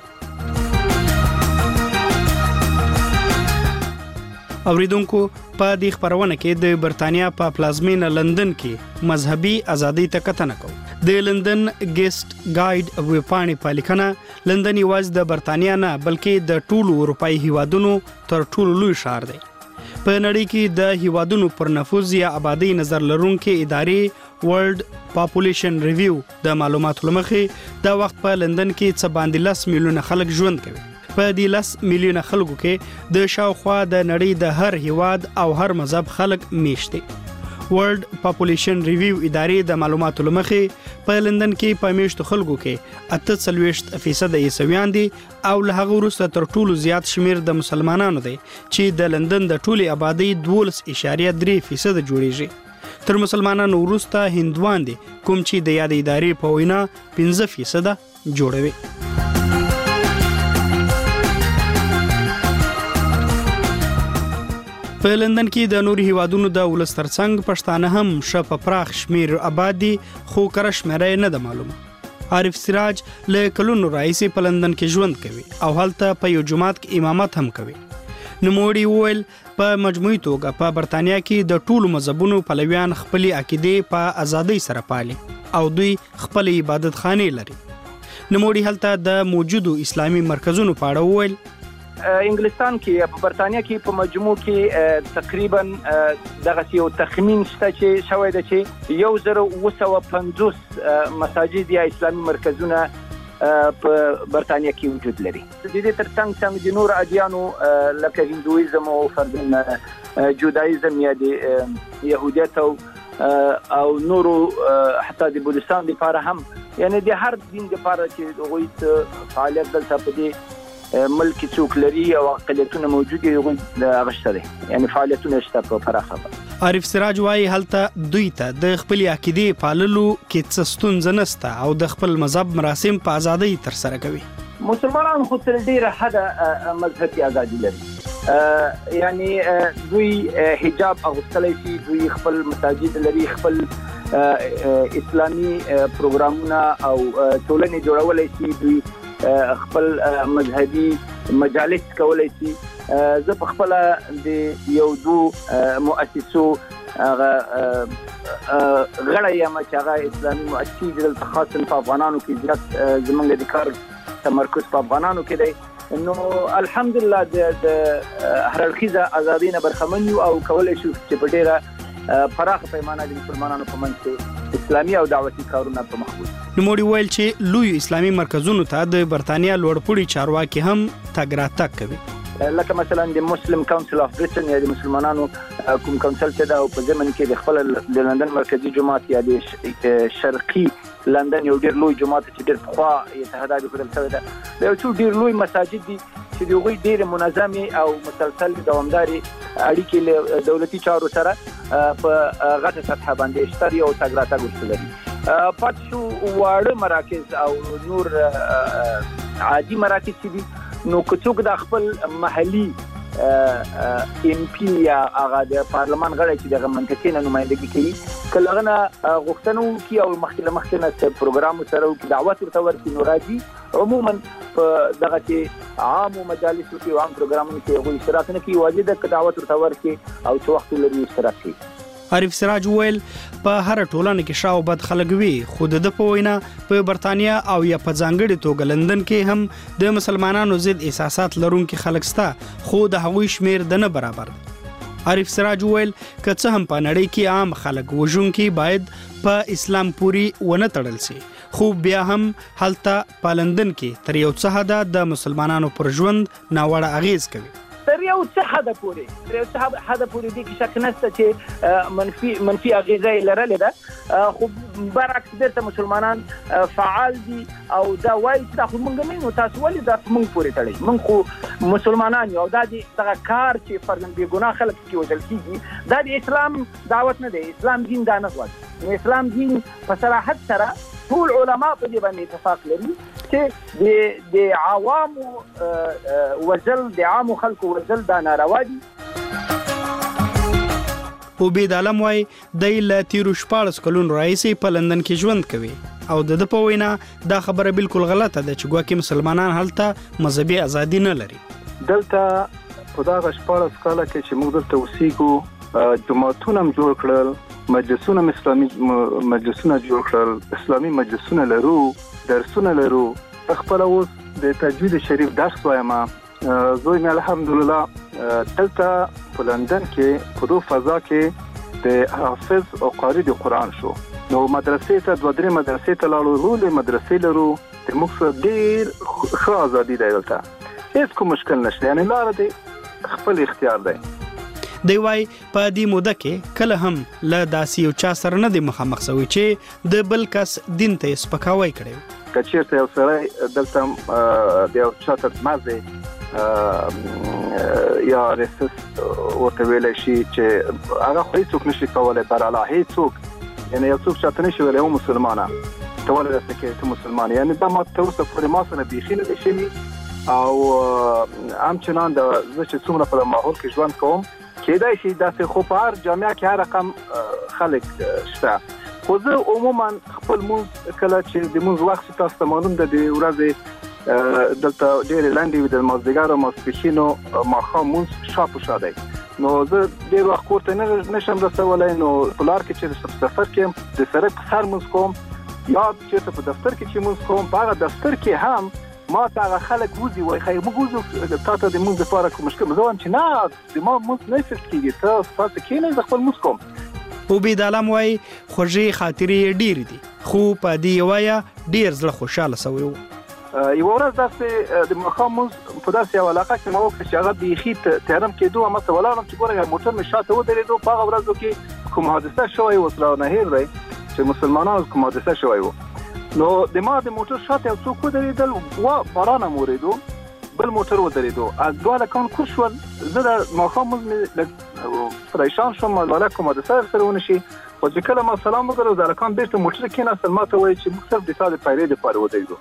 اوریدونکو په دې خبرونه کې د برتانیا په پلازمینه لندن کې مذهبي ازادي ته کتنه کوو. د لندن ګیسټ ګایډ ویبپاڼې په لیکنه لندن یوازې د برتانیا نه بلکې د ټولو اروپایي هیوادونو تر ټولو لوی ښار دی. په نړۍ کې د هیوادونو پر نفوذ یا آبادی نظر لرونکي ادارې ورلد پاپولیشن ریویو د معلوماتو لمخې د وخت په لندن کې څه باندې 10 میلیونه خلک ژوند کوي. په دې 10 میلیونه خلکو کې د شاوخوا د نړۍ د هر هیواد او هر مذهب خلک میشته. ورلد پاپولیشن ریویو ادارې د معلوماتو لمخې په لندن کې په میشتو خلکو کې 48% عیسویان دي او له هغه وروسته تر ټولو زیات شمیر د مسلمانانو دی چې د لندن د ټولي آبادی 12.3% جوړیږي. تر مسلمانانو وروسته هندوان دي کوم چې د یاد ادارې په وینا 15% جوړوي. په لندن کې د نورو هیوادونو د ولس ترڅنګ پښتانه هم شپ پراخ شمیر آباد دي خو کره شمیره نه ده معلومه. عارف سراج له کلونو راځي په لندن کې ژوند کوي او هلته په یو جماعت کې امامت هم کوي. نوموړي وویل په مجموعي توګه په برتانیا کې د ټولو مذهبونو پلویان خپل عقیده په ازادۍ سره پالي او دوی خپل عبادت خانې لري. نوموړي هلته د موجودو اسلامي مرکزونو په اړه وویل انګلستان کې په برتانیا کې په مجموع کې تقریبا دغه یو تخمین شته چې شوی دی چې 1950 مساجد یا اسلامي مرکزونه په برتانیا کې وجود لري. د دې ترڅنګ د نور ادیانو لکه هندویزم او فردن جودایزم یا د يهودیت او نورو حتی د بودیستان لپاره هم یعنی د هر دین لپاره چې هغوی فعالیت دلته په دې ملک کې څوک لري او اقلیتونه موجود دي هغوی غشته دي یعنی فعالیتونه شته په پراخه. عارف سراج وايي هلته دوی ته د خپل عقیدې پاللو کې څه ستونزه نشته او د خپل مذهب مراسم په ازادۍ ترسره کوي. مسلمانان خو تر ډیره حده مذهبي ازادي لري. یعنی دوی حجاب اغوستلی شي، دوی خپل مساجد لري، خپل اسلامي پروګرامونه او ټولنې جوړولی شي، دوی خپل مذهبي مجالس کولی شي. زه په خپل د یو دو مؤسسو غړی یم چې هغه اسلامي مؤسسې دلته خاصه په افغانانو کې زیات زموږ د کار تمرکز په افغانانو کې دی. نو الحمدلله د هر اړخیزه ازادي نه برخمن یو او کولای شو چې په ډیره پراخه پیمانه د مسلمانانو په منځ کې اسلامي او دعوتي کارونه په مخ وړي. نوموړي ویل چې لوی اسلامي مرکزونو ته د برتانیا لوړپوړي چارواکي هم تګ راتګ کوي. لکه مثلا د مسلم کونسل اف بریټن یا د مسلمانانو کوم کونسل چې دا په ځمن کې د خپل د لندن مرکزی جماعت یا د شرقي لندن یو ډیر لوی جماعت چې ډیر پخوا اتحادیه بدل شوی ده. دا یو څو ډیر لوی مساجد دي چې دوی ډیر منظمي او مسلسل دوامداري اړیکې له دولتي چارو سره په غټه سطح باندې شته او تګ راتګ وشلري. پات شو واړه مراکز او نور عادي مراکز چې دي نو کڅوک د خپل محلي ام پی یا هغه د پارلمان غړي چې د منطقې نه نمائندګي کوي کله نه غوښتنو کی او مخکله پروګرام سره او دعوت ورته ورکړي نو راځي عموما دغه چې عام مجالس او عام پروګرامونو کې غوښتنه اشتراک نه کوي واجب د دعوت ورته ورکړي او څو وخت لري اشتراک کوي. عارف سراج ویل په هر ټولنه کې شاو بد خلک وي خو د په وینا په برتانیا او یا په ځانګړي توګه لندن کې هم د مسلمانانو ضد احساسات لرونکي خلک ستا خو د هغوی شمیر د نه برابر. عارف سراج ویل که څه هم په نړۍ کې عام خلک وژونکي باید په اسلام پوری ونه تړل شي خو بیا هم هلته په لندن کې تر یو څه حده د مسلمانانو پر ژوند ناوړه اغیز کوي. تر یو څه حد پورې دي کې شک نشته چې منفي اغیزه لرلې ده خو برعکس بیرته مسلمانان فعال دي او دا وایي چې دا خو موږ نه یو تاسو ولې دا موږ پورې تړئ موږ خو مسلمانان یو دا دغه کار چې فرضاً بې ګناه خلک کې وژل کېږي دا د اسلام دعوت نه دی. اسلام دین دا نه غواړي. اسلام دین په صراحت سره ټول علما په دې باندې اتفاق لري چې د عوامو وزل د عامو خلکو وزل دا ناروا دي. عبید عالم وايي د له تیرو 14 کلونو راهیسې په لندن کې ژوند کوي او د په وینا دا خبره بالکل غلطه ده چې ګواکې مسلمانان هلته مذهبي ازادي نه لري. دلته په دا 14 کال کې چې موږ دلته اوسېږو جماعتونه هم جوړ کړل، مجلسونه اسلامي مجلسونه جوړ کړل، اسلامي مجلسونه لرو، درسونه لرو. خپل اوس د تجوید شریف درس وایم. زوی مې الحمدلله دلته په لندن کې په دوه فضا کې د حافظ او قاری د قران شو. نو مدرسې ته دوه درې مدرسې ته لاړو، له مدرسې لرو د موږ ډیر ښه ازادي دی دلته. هیڅ کوم مشکل نشته، یعنی لار دی خپل اختیار دی. دی وای په دې موده کې کله هم له داسې یو چا سره نه دی مخامخ شوی چې د بل کس دین ته سپکاوی کړي. کچیرته یو سره دلته د یو چا ترمازه یا رسس ورته ویل شي چې هغه خو هیڅوک نشي کولای پر الله هیڅوک، یعنی یو څوک چې نشي ویل یو مسلمانه ته ولې راځي چې مسلمان، یعنی دا ما ته اوسه پورې ما سره بيخي نه شي او همچنان د چې څومره په ماحول کې ژوند کوم کېدای شي داسې خو په هر جامعه کې هر رقم خلک شته. خو زه عموما خپل مونږ کله چې د مونږ وخت تاسو ته معلوم ده د ورځې دلته ډېرې لنډې وي د مازدیګر او ماسپښین او ماښام مونځ شاپو دی. نو زه ډېر وخت کور ته نشم رسولی، نو په لار کې چې سفر کې د سړک په سر مونځ کوم یا چېرته په دفتر کې چې مونځ کوم په هغه دفتر کې هم ما ته هغه خلک وځي وایي خیر موږ وځو تا ته د مونځ دپاره کوم مشکل زه وایم چې نه د ما مونځ نه افیکټ کېږي تاسو کښېنئ زه خپل مونځ کوم. عبید عالم وایي خوږې خاطرې ډېرې دي خو په دې وایه ډېر زړه خوشحاله سوی و. یو ورځ داسې د مخامخ په داسې یو علاقه کې مو چې هغه بيخي تهرم کېدو ما څه ولارم چې ګوره موټر مې شاته ودرېدو په هغه ورځو کې کوم حادثه شوی و سره نه هیر دی چې مسلمانانو کوم حادثه شوی و نو د ما د موټر شاته یو څوک ودرېدل و باران موریدو بل موټر ودرېدو دواړه کون کوشول زه د مخامخ پریشان شوم ولا کوم حادثه سره ونشي او چې کله ما سلام وکړو د رقم بیرته موټر کې نه سلام ته وایي چې مخسر د ساده پیری د پاره ودرېدو.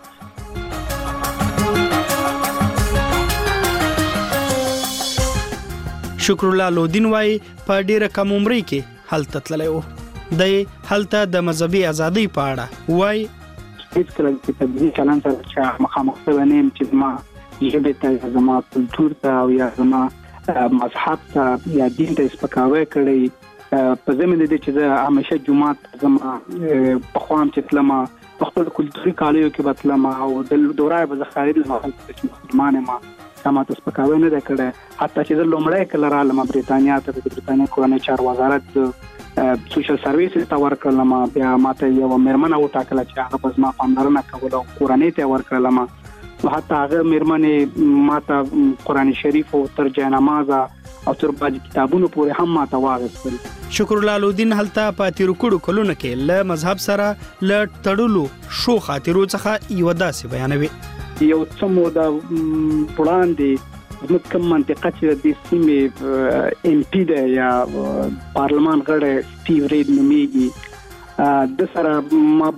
شکر الله لودین وای په ډیره کم عمر کې هلته تللی و د هلته د مذهبي ازادۍ په اړه وای هیڅ کله چې تبلیغ چلن سره چې مخامخ ونیم چې ما ژبه ته زما کلچر ته او یا زما مذهب ته یا دین ته سپکاوی کړی په زمینه دي چې زه همیشه جمعات زما په خوام چې تلم په خپل کلتوري کالیو کې بتلم او د دورای په ځخاري د مسلمان ما سما تاسو پکاوي نه کړه حتی چې د لومړی کله رالم بریتانیا ته د بریتانیا کورنۍ چار وزارت سوشل سرویسز ته ورکړم بیا ماته یو مرمنه وټاکل چې هغه پس ما پاملرنه کوله کورنۍ ته ورکړم حتی هغه مرمنه ماته قرآن شریف او تر جنماز او تر باج کتابونو پورې هم ماته واغستل. شکر الله لودین هلته په تیر کړو کلونه کې له مذهب سره ل تړلو شو خاطرو څخه یو داسې بیانوي. یو څه موده وړاندې زموږ کوم منطقه چې د سیمې ام پی دی یا پارلمان غړی سټیو ریډ نومیږي د سره ما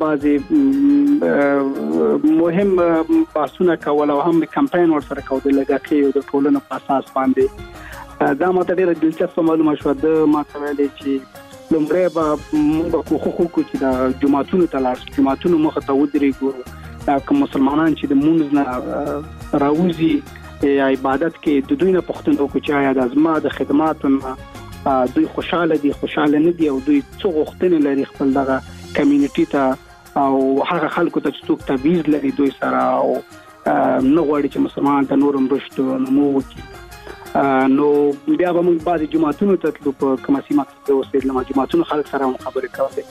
بعضې مهم بحثونه کول او هم کمپاین ورسره کول د لږکیو د ټولنو په اساس باندې دا ماته ډېره دلچسپه معلومه شوه. د ما ته ویلې چې لومړی به موږ به کوښښ وکړو چې د جوماتونو ته لاړ شو جوماتونو مخې ته ودرېږو کوم مسلمانان چې د مونځ نه راوځي یا عبادت کې د دوی نه پوښتنه وکړو چې آیا د زما د خدماتو نه دوی خوشاله دي خوشاله نه دي او دوی څه غوښتنې لري خپل دغه کمیونټي ته او هغه خلکو ته چې څوک تبعیض لري دوی سره او نه غواړي چې مسلمانان ته نور هم رشد نمو وکړي. نو بیا به موږ بعضې جوماتونو ته تلو په کومه سیمه کې اوسېدلم جوماتونو خلک سره هم خبرې کولې.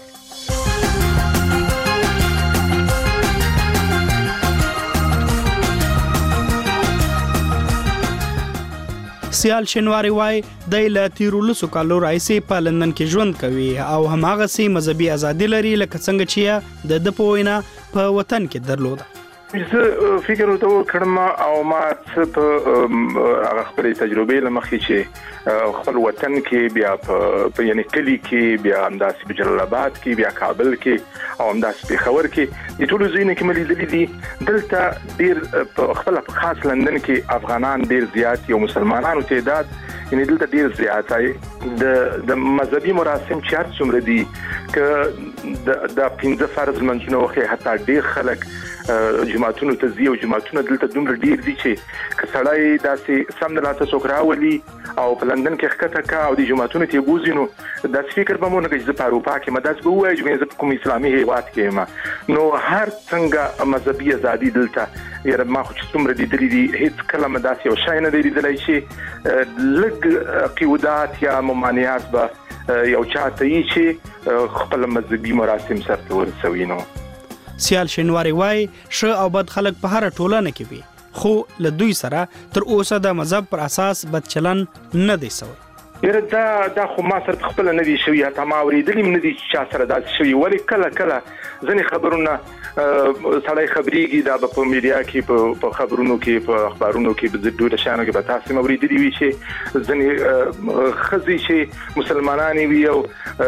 سیال شنواری وای د له تیرو لسو کالو راځي په لندن کې ژوند کوي او هماغه سي مذهبي ازادي لري لکه څنګه چې د پوینا په وطن کې درلوده. زه فکر وکړم او ما څه په خپل تجربه لمخې چې خپل وطن کې بیا په یعنی کلی کې بیا همداسې په جلال آباد کې بیا کابل کې او همداسې پېښور کې د ټولو ځایونو کې مې لیدلي دي دلته ډېر په خپل خاص لندن کې افغانان ډېر زیات یو مسلمانانو تعداد یعنی دلته ډېر زیات دی د مذهبي مراسم چې هر څومره دي که د 15 فرض لمونځونه وکړي حتی ډېر خلک جماعتونو ته ځي او جماعتونه دلته دومره ډیر دي چې کسړای داسې سم نه لاته څوک راولي او په لندن کې ښکته کا او د جماعتونو ته بوزي نو داسې فکر به مونږ چې په اروپا کې مداس به وایي چې زه کوم اسلامي هیواد کې ما نو هر څنګه مذهبي ازادي دلته یاره ما خو چې څومره لیدلي دي هیڅ کله مداس یو شی نه دی لیدلی چې لږ قیودات یا ممانعات به یو چاته یي چې خپل مذهبي مراسم سره ورسوي. نو سیال شنواری وای ش او بد خلک په هر ټولنه کې وي خو له دوی سره تر اوسه د مذهب پر اساس بد چلن نه دی سوی. یره دا خو ما سره خپل نه دی شوی تا ما اوریدلی نه دی چې سره دا شوی ولی کله ځنې خبرونه سړی خبريږي دا په میډیا کې په خبرونو کې په اخبارونو کې په ډېر شانو کې به تاسو اوریدلی وي چې ځنې خزي چې مسلمانانی وي او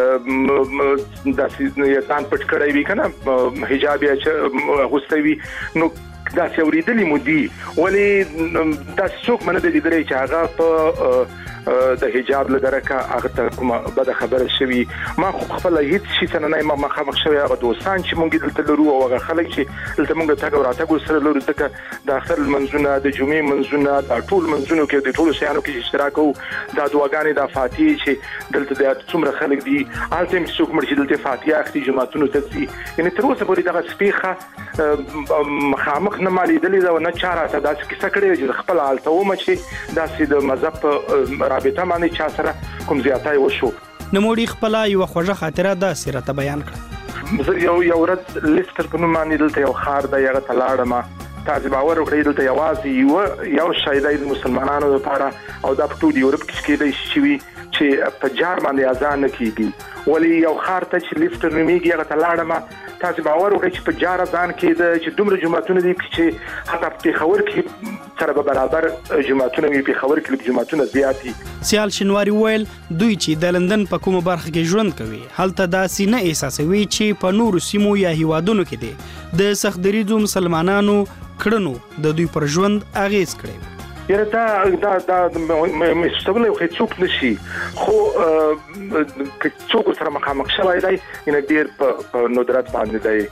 داسې یې تان پټ کړی وي کنه حجاب یې غوستوي نو دا اوریدلی مو دي ولی دا څوک منه د دې چې هغه په د حجاب لدرکه هغه ته کومه بده خبره شوی ما خو خپل هیڅ شي څنګه نه ما مخامخ شوی هغه دوستان چې مونږ دلته لرو او هغه خلک چې دلته مونږ ته راټګو سره لرو ځکه د اخر منځونه د جمعې منځونه د ټول منځونو کې د ټولو شیانو کې اشتراک او د دعاګانې د فاتحه چې دلته د څومره خلک دي هلته چې څوک مرشي دلته فاتحه اخلي جماعتونو ته سي یعنی تر اوسه پورې دغه سپیخه مخامخ نه مالي دلی دا نه چاره ته داسې کیسه کړې چې خپل حالت و مچ داسې د مذهب رابطه باندې چا سره کوم زیاتای وشو. نموړي خپل یو خوږه خاطره د سیرته بیان کړه. یو ورځ لیستر په نوم باندې دلته یو خار د یغه تلاړم تاسو باور وکړئ دلته یوازې یو شای د مسلمانانو لپاره او دا په ټول یورپ کې کېدای شي چې په جار باندې اذان کیږي ولی یو خار ته چې لیفت نمیږي هغه ته لاړم تاسو باور وکړئ چې په جار اذان کېده چې دومره جماعتونه دي چې حتی په خبر کې سره برابر جماعتونه وي په خبر کې جماعتونه زیات دي. سیال شنواری ویل دوی چې د لندن په کومه برخه کې ژوند کوي هلته داسې نه احساسوي چې په نورو سیمو یا هیوادونو کې دي د سختدریځو مسلمانانو کړنو د دوی پر ژوند اغیز کړی. یره دا مستقبل خو څوک نشي خو څوک سره مخامخ شوی دی ان ډیر په ندرت باندې دی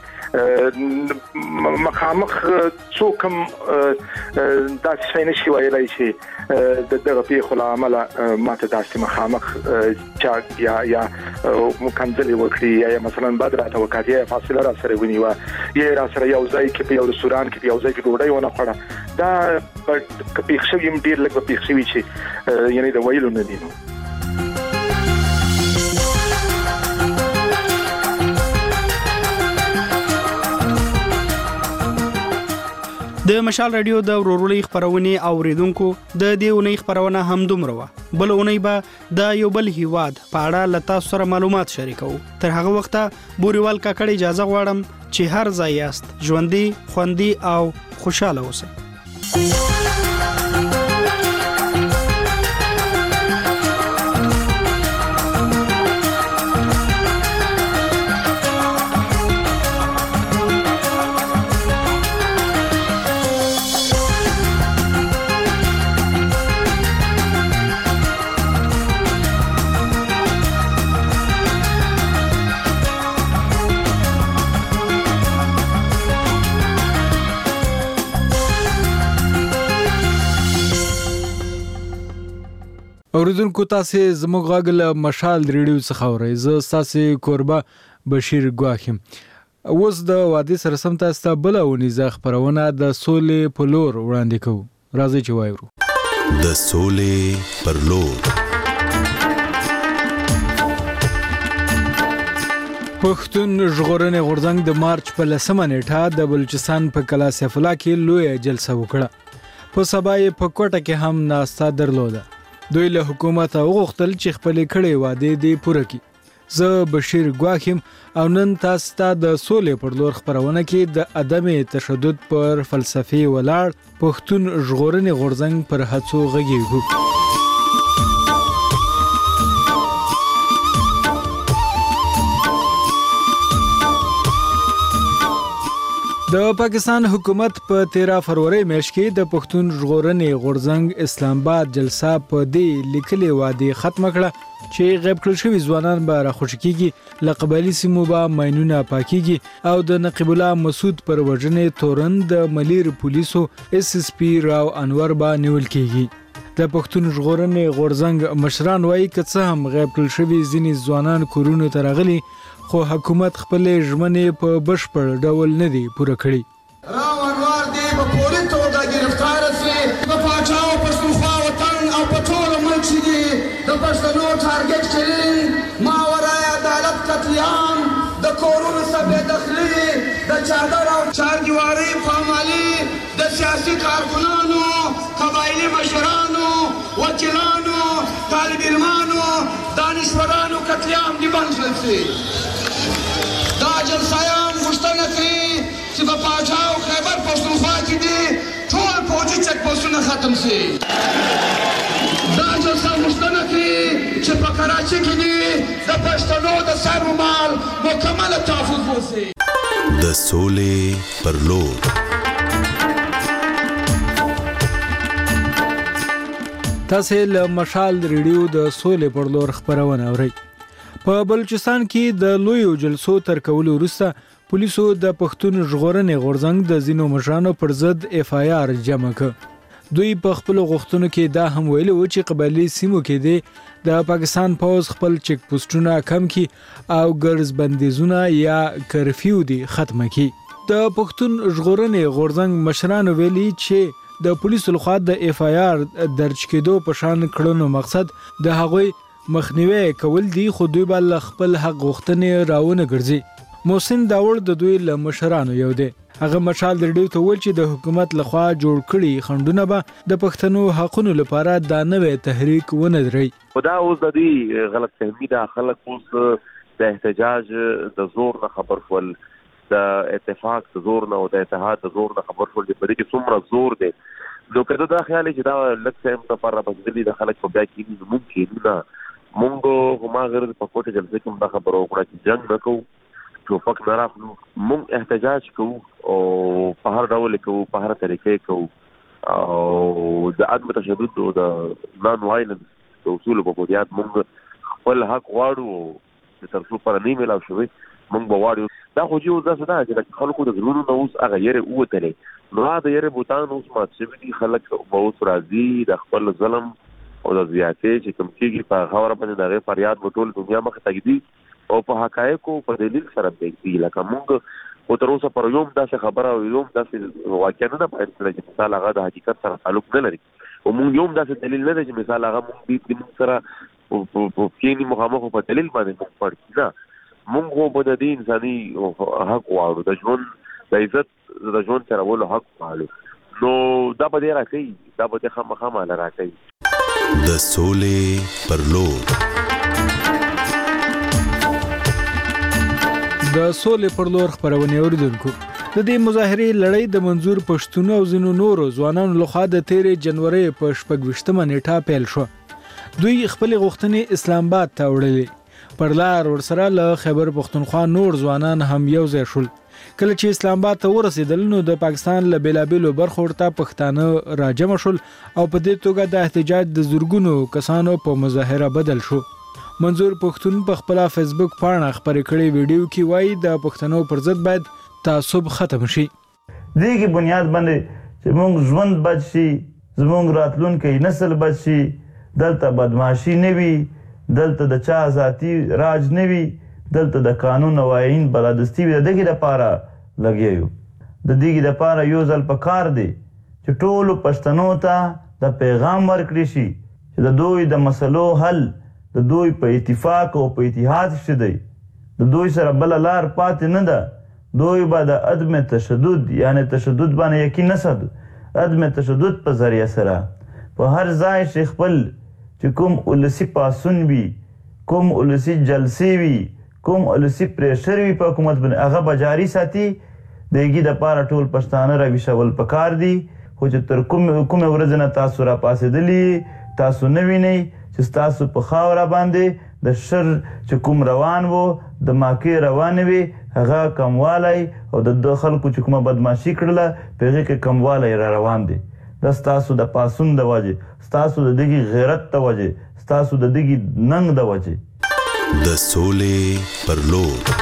مخامخ څوک دا څه نشي ویلای شي د دغه په عمل ماته داسې مخامخ چا یا مکنځلې وکړي یا مثلا بدراته وکړي یا فاصله را سره ونیوه یا را سره یو ځای کې په یو رستوران کې یو ځای کې ډوډۍ ونه خوړه دا په پیښوي ډیر لږ په پیښوي چې یعنی د ویلو نه دي نو. د مشال رادیو د ورورولۍ خبرونه اوریدونکو د دې اونۍ خبرونه هم دومره و بل اونۍ به د یو بل هیواد په اړه لتا سره معلومات شریکو تر هغه وخته بوريوال کاکړ اجازه غواړم چې هر ځای یاست ژوندۍ خوندي او خوشاله اوسئ. اوریدونکو تاسو زموږ غاګل مشال ریډیو څخه اورئ زه تاسو کوربه بشیر ګواخم اوس د وادي سره سم تاسو بل ونیزه خبرونه د سولې په لور وړاندې کوو راځي چې وایو د سولې پر لور. پښتون ژغورنې غورځنګ د مارچ په 10 نیټه د بلوچستان په کلا سیف الله کې لوی جلسه وکړه په سبا یې په کوټه کې هم ناستا درلوده. دوی له حکومت غوښتل چې خپل کړي وعده دي پوره کړي. زه بشیر ګواخم او نن تاسو ته د سولې پر لور خبرونه کې د عدم تشدد پر فلسفي ولاړ پښتون ژغورنې غورځنګ پر هڅو غږیږو. د پاکستان حکومت په 13 فروری میاشت کې د پښتون ژغورنې غورځنګ اسلام آباد جلسه په دې لیکلي وعده ختم کړه چې غیب کړل شوی ځوانان به راخوشي کیږي لقبالي سیمو به ماینونه پاکيږي او د نقیب الله مسعود پر وژنې تورن د ملیر پولیسو SSP راو انور به نیول کیږي. د پښتون ژغورنې غورځنګ مشران وایي چې څه هم غیب کړل شوی ځینې ځوانان کورونه ترغلي خو حکومت خپل ژمنې په بشپړ ډول نه دی پوره کړی. راو انوار دی په پوری توګه گرفتار شي په پاچاو پښتونخوا وطن او په ټول ملک کې د پښتنو ټارګټ کړي ماورای عدالت قتل عام د کورونو سبه داخلي د چادر او چارجواري فامالي د سیاسي کارکونانو قبایلی مشرانو وکیلانو طالب علمانو دانشورانو قتل عام دی بنشل شي. دا جلسایان غوښتنه کوي چې په پاچاو خیبر پښتونخوا کې دي ټول فوجي چک پوسټونه ختم شي. دا جلسه غوښتنه کوي چې په کراچۍ کې دي د پښتنو د سر و مال مکمل تحفظ وشي. د سولې پر لور. تاسو له مشال ریډیو د سولې پر لور خبرونه اورئ. په بلوچستان کې د لویو جلسو تر کولو وروسته پولیسو د پښتون ژغورنې غورځنګ د ځینو مشرانو پر ضد FIR جمع کړ. دوی په خپل غوښتنو کې دا هم ویلي و چې قبایلی سیمو کې د پاکستان پوز خپل چک پوسټونه کم کړي او ګرځ بندیزونه یا کرفیو دي ختم کړي. د پښتون ژغورنې غورځنګ مشرانو ویلي چې د پولیسو لخوا د FIR درج کېدو په شان کړنو مقصد د هغوی مخنیوي کول دي خو دوی بل خپل حق غوښتنې راونه ګرځي. محسن داوړ د دوی له مشرانو یو دی. هغه مشال د ریډیو ته ویل چې د حکومت لخوا جوړ کړي خندونه به د پښتنو حقونو لپاره د نوې تحریک ونه دري. خدا اوس د دې غلط فهمي د خلک اوس د احتجاج د زور نه خبر شول، د اتفاق د زور نه او د اتحاد د زور نه خبر شول چې په دې کې څومره زور دی. نو کله دا خیال چې دا لکه هم لپاره بدلی د خلک په بیا کې ممکن نه مونږ هم غیر په کوټه جلسه کې دا خبرو وکړه چې جنگ نکوو، ټوپک نه راخلو، مونږ احتجاج کوو او په هر ډول کوو، په هر طریقې کوو او د عدم تشدد او د نان وایلنس د اصول په بنیاد مونږ خپل حق غواړو چې تر څو پر نه ملاو شوي مونږ به غواړو. دا خو چې اوس داسې ده چې خلکو د زړونو نه اوس هغه یېرې ووتلې، نو هغه د یېرې بوتان اوس مات شوي دي. خلک به اوس راځي د خپل ظلم او د زیاتې چې کوم کېږي په خبره باندې د هغې فریاد به ټول دنیا مخې ته ږدي او په حقایقو په دلیل سره پرېږدي. لکه مونږ خو تر اوسه پر یوم داسې خبره او یوم داسې واقعه نه ده بیان کړې چې مثال هغه د حقیقت سره تعلق نه لري او مونږ یوم داسې دلیل نه دی چې مثال هغه مونږ سره په کینی مخامخ په دلیل باندې مونږ پړ نه. مونږ خو په دې انساني حق غواړو، د ژوند د عزت د ژوند تېرولو حق غواړو. نو دا به دې راکوي، دا به دې خامخا ماله راکوي. د سولې پر لور د سولې پر لور خبرونه اوریدونکو، د دې مظاهرې لړۍ د منظور پښتون او ځینو نورو ځوانانو لخوا د 13 جنوري په 26مه نیټه پیل شو. دوی خپل غوښتنې اسلام آباد ته وړلې. پر لار ورسره له خیبر پښتونخوا نور ځوانان هم یو ځای شول. کله چې اسلام آباد ته ورسېدل نو د پاکستان له بیلابیلو برخو ورته پښتانه راجمع شول او په دې توګه د احتجاج د زورګونو کسانو په مظاهره بدل شو. منظور پښتون په خپل فیسبوک پاڼه خبرې کړې ویډیو کې وایي د پښتنو پر ضد باید تعصب ختم شي. دغه بنیاد باندې چې موږ ژوند بچ شي، زموږ راتلونکي نسل بچ شي، دلته بدمعشي نه وي، دلته د چا ذاتي راج نه وي، دلته د قانون او آئین بلادستی وي. د دغې دپاره لګیا یو، د دغې دپاره یو ځل په کار دی چې ټولو پښتنو ته د پیغام ورکړی شي چې د دوی د مسلو حل د دوی په اتفاق او په اتحاد شي دی. د دوی سره بله لار پاتې نه ده. دوی به د عدم تشدد یعنی تشدد باندې یقین نه ساتو، عدم تشدد په ذریعه سره په هر ځای چې خپل چې کوم ولسي پاسون وي، کوم ولسي جلسې وي، کوم ولسي پریشر وي په حکومت باندې هغه به جاري ساتي. د هغې دپاره ټول پښتانه راویښول پکار دي. خو چې تر کومې ورځې نه تاسو راپاڅېدلي تاسو نه وینئ چې ستاسو په خاوره باندې د شر چې کوم روان و د ماکې روانې وي هغه کموالی او د خلکو چې کومه بدماشي کړله په هغې کې کموالی را روان دی. دا ستاسو د پاسون د وجې، ستاسو د دغې غیرت د وجې، ستاسو د دغې ننګ د وجې. د سولې پر لور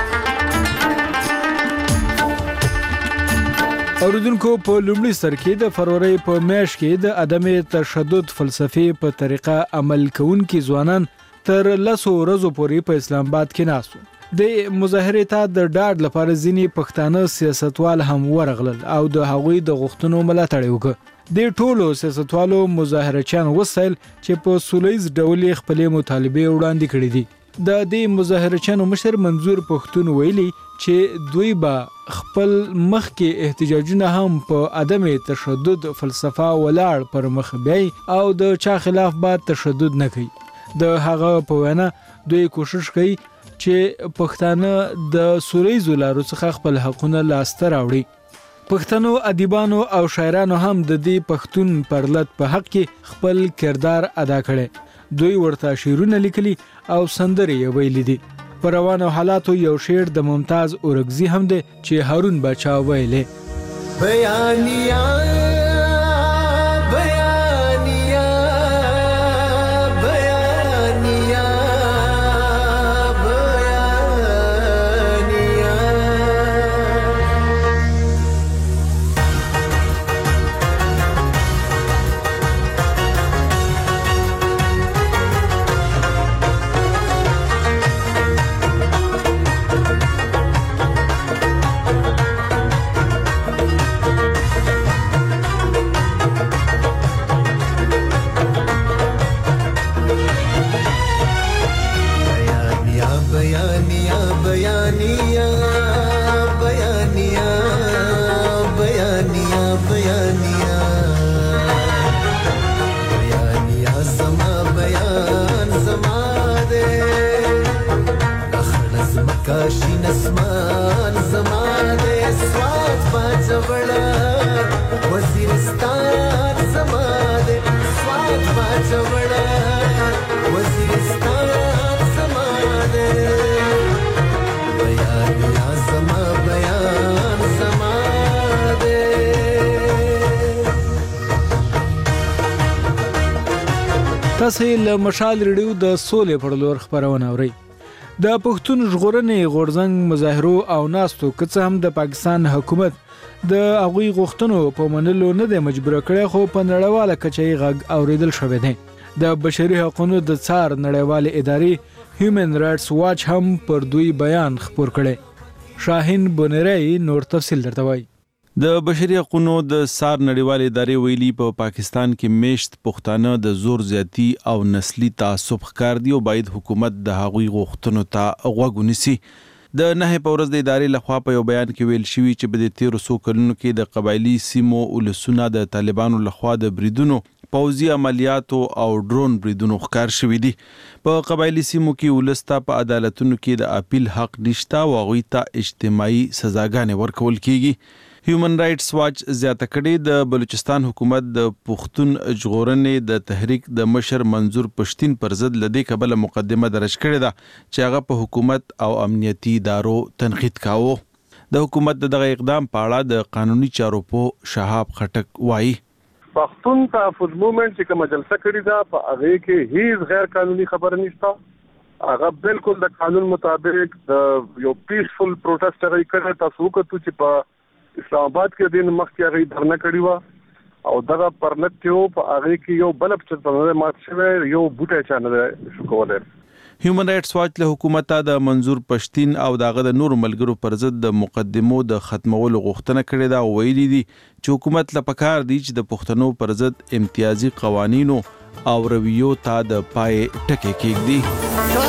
اوریدونکو، په لومړي سر کې د فروری په میاشت کې د عدم تشدد فلسفې په طریقه عمل کوونکي ځوانان تر 10 ورځو پورې په اسلام آباد کې ناست وو. د مظاهرې ته د ډاډ لپاره ځینې پښتانه سیاستوال هم ورغلل او د هغوی د غوښتنو ملاتړ یې وکړ. د ټولو سیاستوالو مظاهرچیان وسایل چې په سولیز ډول خپلې مطالبې وړاندې کړې دي. د دې مظاهرچیانو مشر منظور پښتون ویلي چې دوی به خپل مخکې احتجاجونه هم په عدم تشدد فلسفه ولاړ پر مخ بیاي او د چا خلاف به تشدد نه کوي. د هغه په وینا دوی کوشش کوي چې پښتانه د سولیزو لارو څخه خپل حقونه لاسته راوړي. پښتنو ادیبانو او شاعرانو هم د دې پښتون پرلط په حق کې خپل کردار ادا کړي. دوی ورته شعرونه لیکلي او سندرې یې ویلي دي. په روانو حالاتو یو شعر د ممتاز اورګزي هم دی چې هارون باچا ویلې. بیانیا بیانیا بیانیا دې خلص مکاشي نسمان زما دې سواد باجوړه وزیرستان زما دې سواد باجوړه وزیرستان زما دې بیان یا زما بیان زما تاسو له مشال ریډیو د سولې په لور خبرونه اورئ. د پښتون ژغورنې غورځنګ مظاهرو او ناستو که هم د پاکستان حکومت د هغوی غوښتنو په منلو نه دی مجبور کړی، خو په نړیواله کچه یې غږ اوریدل شوی دی. د بشري حقوقو د څار نړیوالې ادارې هیومن رائټس واچ هم پر دوی بیان خپور کړی. شاهین بونری نور تفصیل درته وایي. د بشري حقوقو د سار نړیوالې ادارې ویلي په پاکستان کې میشت پښتانه د زور زیاتی او نسلی تعصب ښکار دي او باید حکومت د هغوی غوښتنو ته غوږ ونیسي. د 9 په ورځ د ادارې لخوا په یو بیان کې ویل شوی چې په 1300 کلونو کې د قبایلی سیمو ولسونه د طالبانو لخوا د بریدونو، پوځي عملیاتو او ډرون بریدونو ښکار شوی دي. په قبایلی سیمو کې ولسته په عدالتونو کې د اپیل حق نشته او هغوی ته اجتماعي سزاګانې ورکول کیږي. هیومن رائټس واچ زیاته کړې د بلوچستان حکومت د پښتون ژغورنې د تحریک د مشر منظور پښتین پر ضد لدې کبله مقدمه درج کړې ده چې هغه په حکومت او امنیتي ادارو تنقید کاوه. د حکومت دغه اقدام په اړه د قانوني چارو په شهاب خټک وایي. پښتون تحفظ موومنټ چې کومه جلسه کړې ده په هغه کې هیڅ غیر قانوني خبره نشته. هغه بالکل د قانون مطابق د یو پیسفل پروټیسټ هغه کړی. تاسو وکړو چې په اسلام آباد کې دین مخکې هغه دھرنه کړی و او دغه پرلط کې په هغه کې یو بلب چې مات شوی یو بوټی چانه شو کولای. هیومن رائټس واچ له حکومت د منظور پښتین او دغه د نور ملګرو پر ضد د مقدمو د ختمولو غوښتنه کړې ده او ویلي دي چې حکومت له پکار دی چې د پښتنو پر ضد امتیازي قوانینو او رویو ته د پای ټکی کېږدي.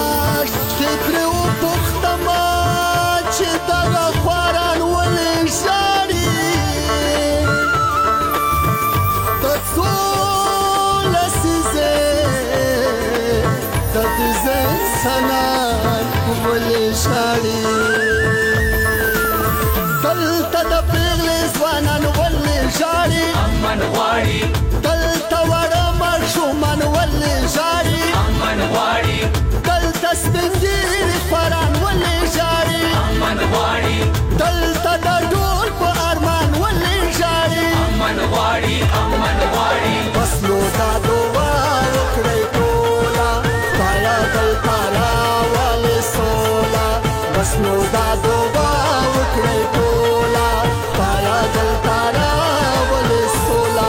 دلته د پیغلې ځوانان ولې ژاړي امن غواړي، دلته وړه ماشومان ولې ژاړي امن غواړي، دلته سپین ږیري خواران ولې ژاړي امن غواړي، دلته د ډول په ارمان ولې ژاړي امن غواړي امن غواړي. بس نو دا دعا وکړئ ټوله خدایه دلته راولې سوله. بس نو دا دعا وکړئ ټوله خدایه دلته راولې سوله.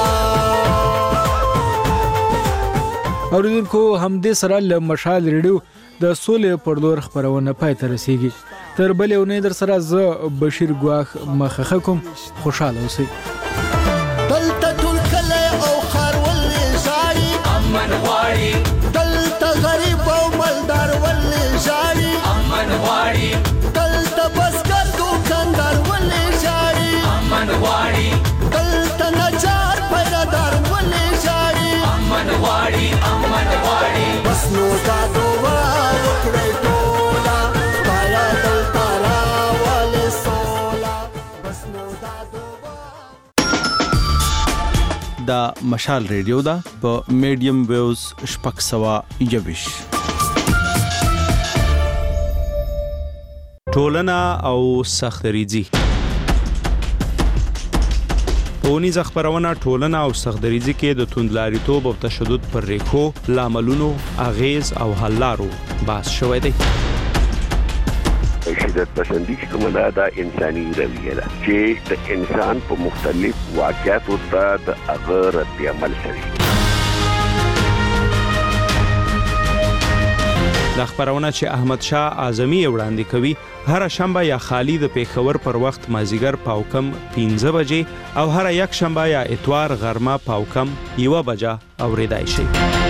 اوریدونکو همدې سره له مشال ریډیو د سولې پر لور خبرونه پای ته رسیږي. تر بلې اونۍ در سره زه بشیر ګواښ مخه کوم. خوشاله اوسئ. دلته ټول کلی او ښار ولې ژاړي امن غواړي، دلته غریب او مالدار ولې ژاړي امن غواړي، دلته بزګر دوکاندار ولې ژاړي امن غواړي، دلته نجار پیرادار ولې ژاړي امن غواړي امن غواړي. بس نو دا دعا وکړئ ټوله خدایه دلته راولې سوله. بس نو دا دا مشال ریډیو دا په میډیم ویوز 621. ټولنه او سختریزي. پونیز خبرونه ټولنه او سختریزي کې د توندلاریتوب او تشدد پر ریښو، لاملونو، اغیز او حل لارو بحث شوی دی. شدت پسندی کومه دا انساني رویه ده چې د انسان په مختلف واقعاتو ته د هغه رد عمل کوي. د خبرونه چې احمد شاه اعظمي وړاندې کوي هر شنبه یا خالی د پیښور پر وخت مازیګر پاوکم 15 بجې او هر یک شنبه یا اتوار غرمه پاوکم 1 بجه اوریدای شي.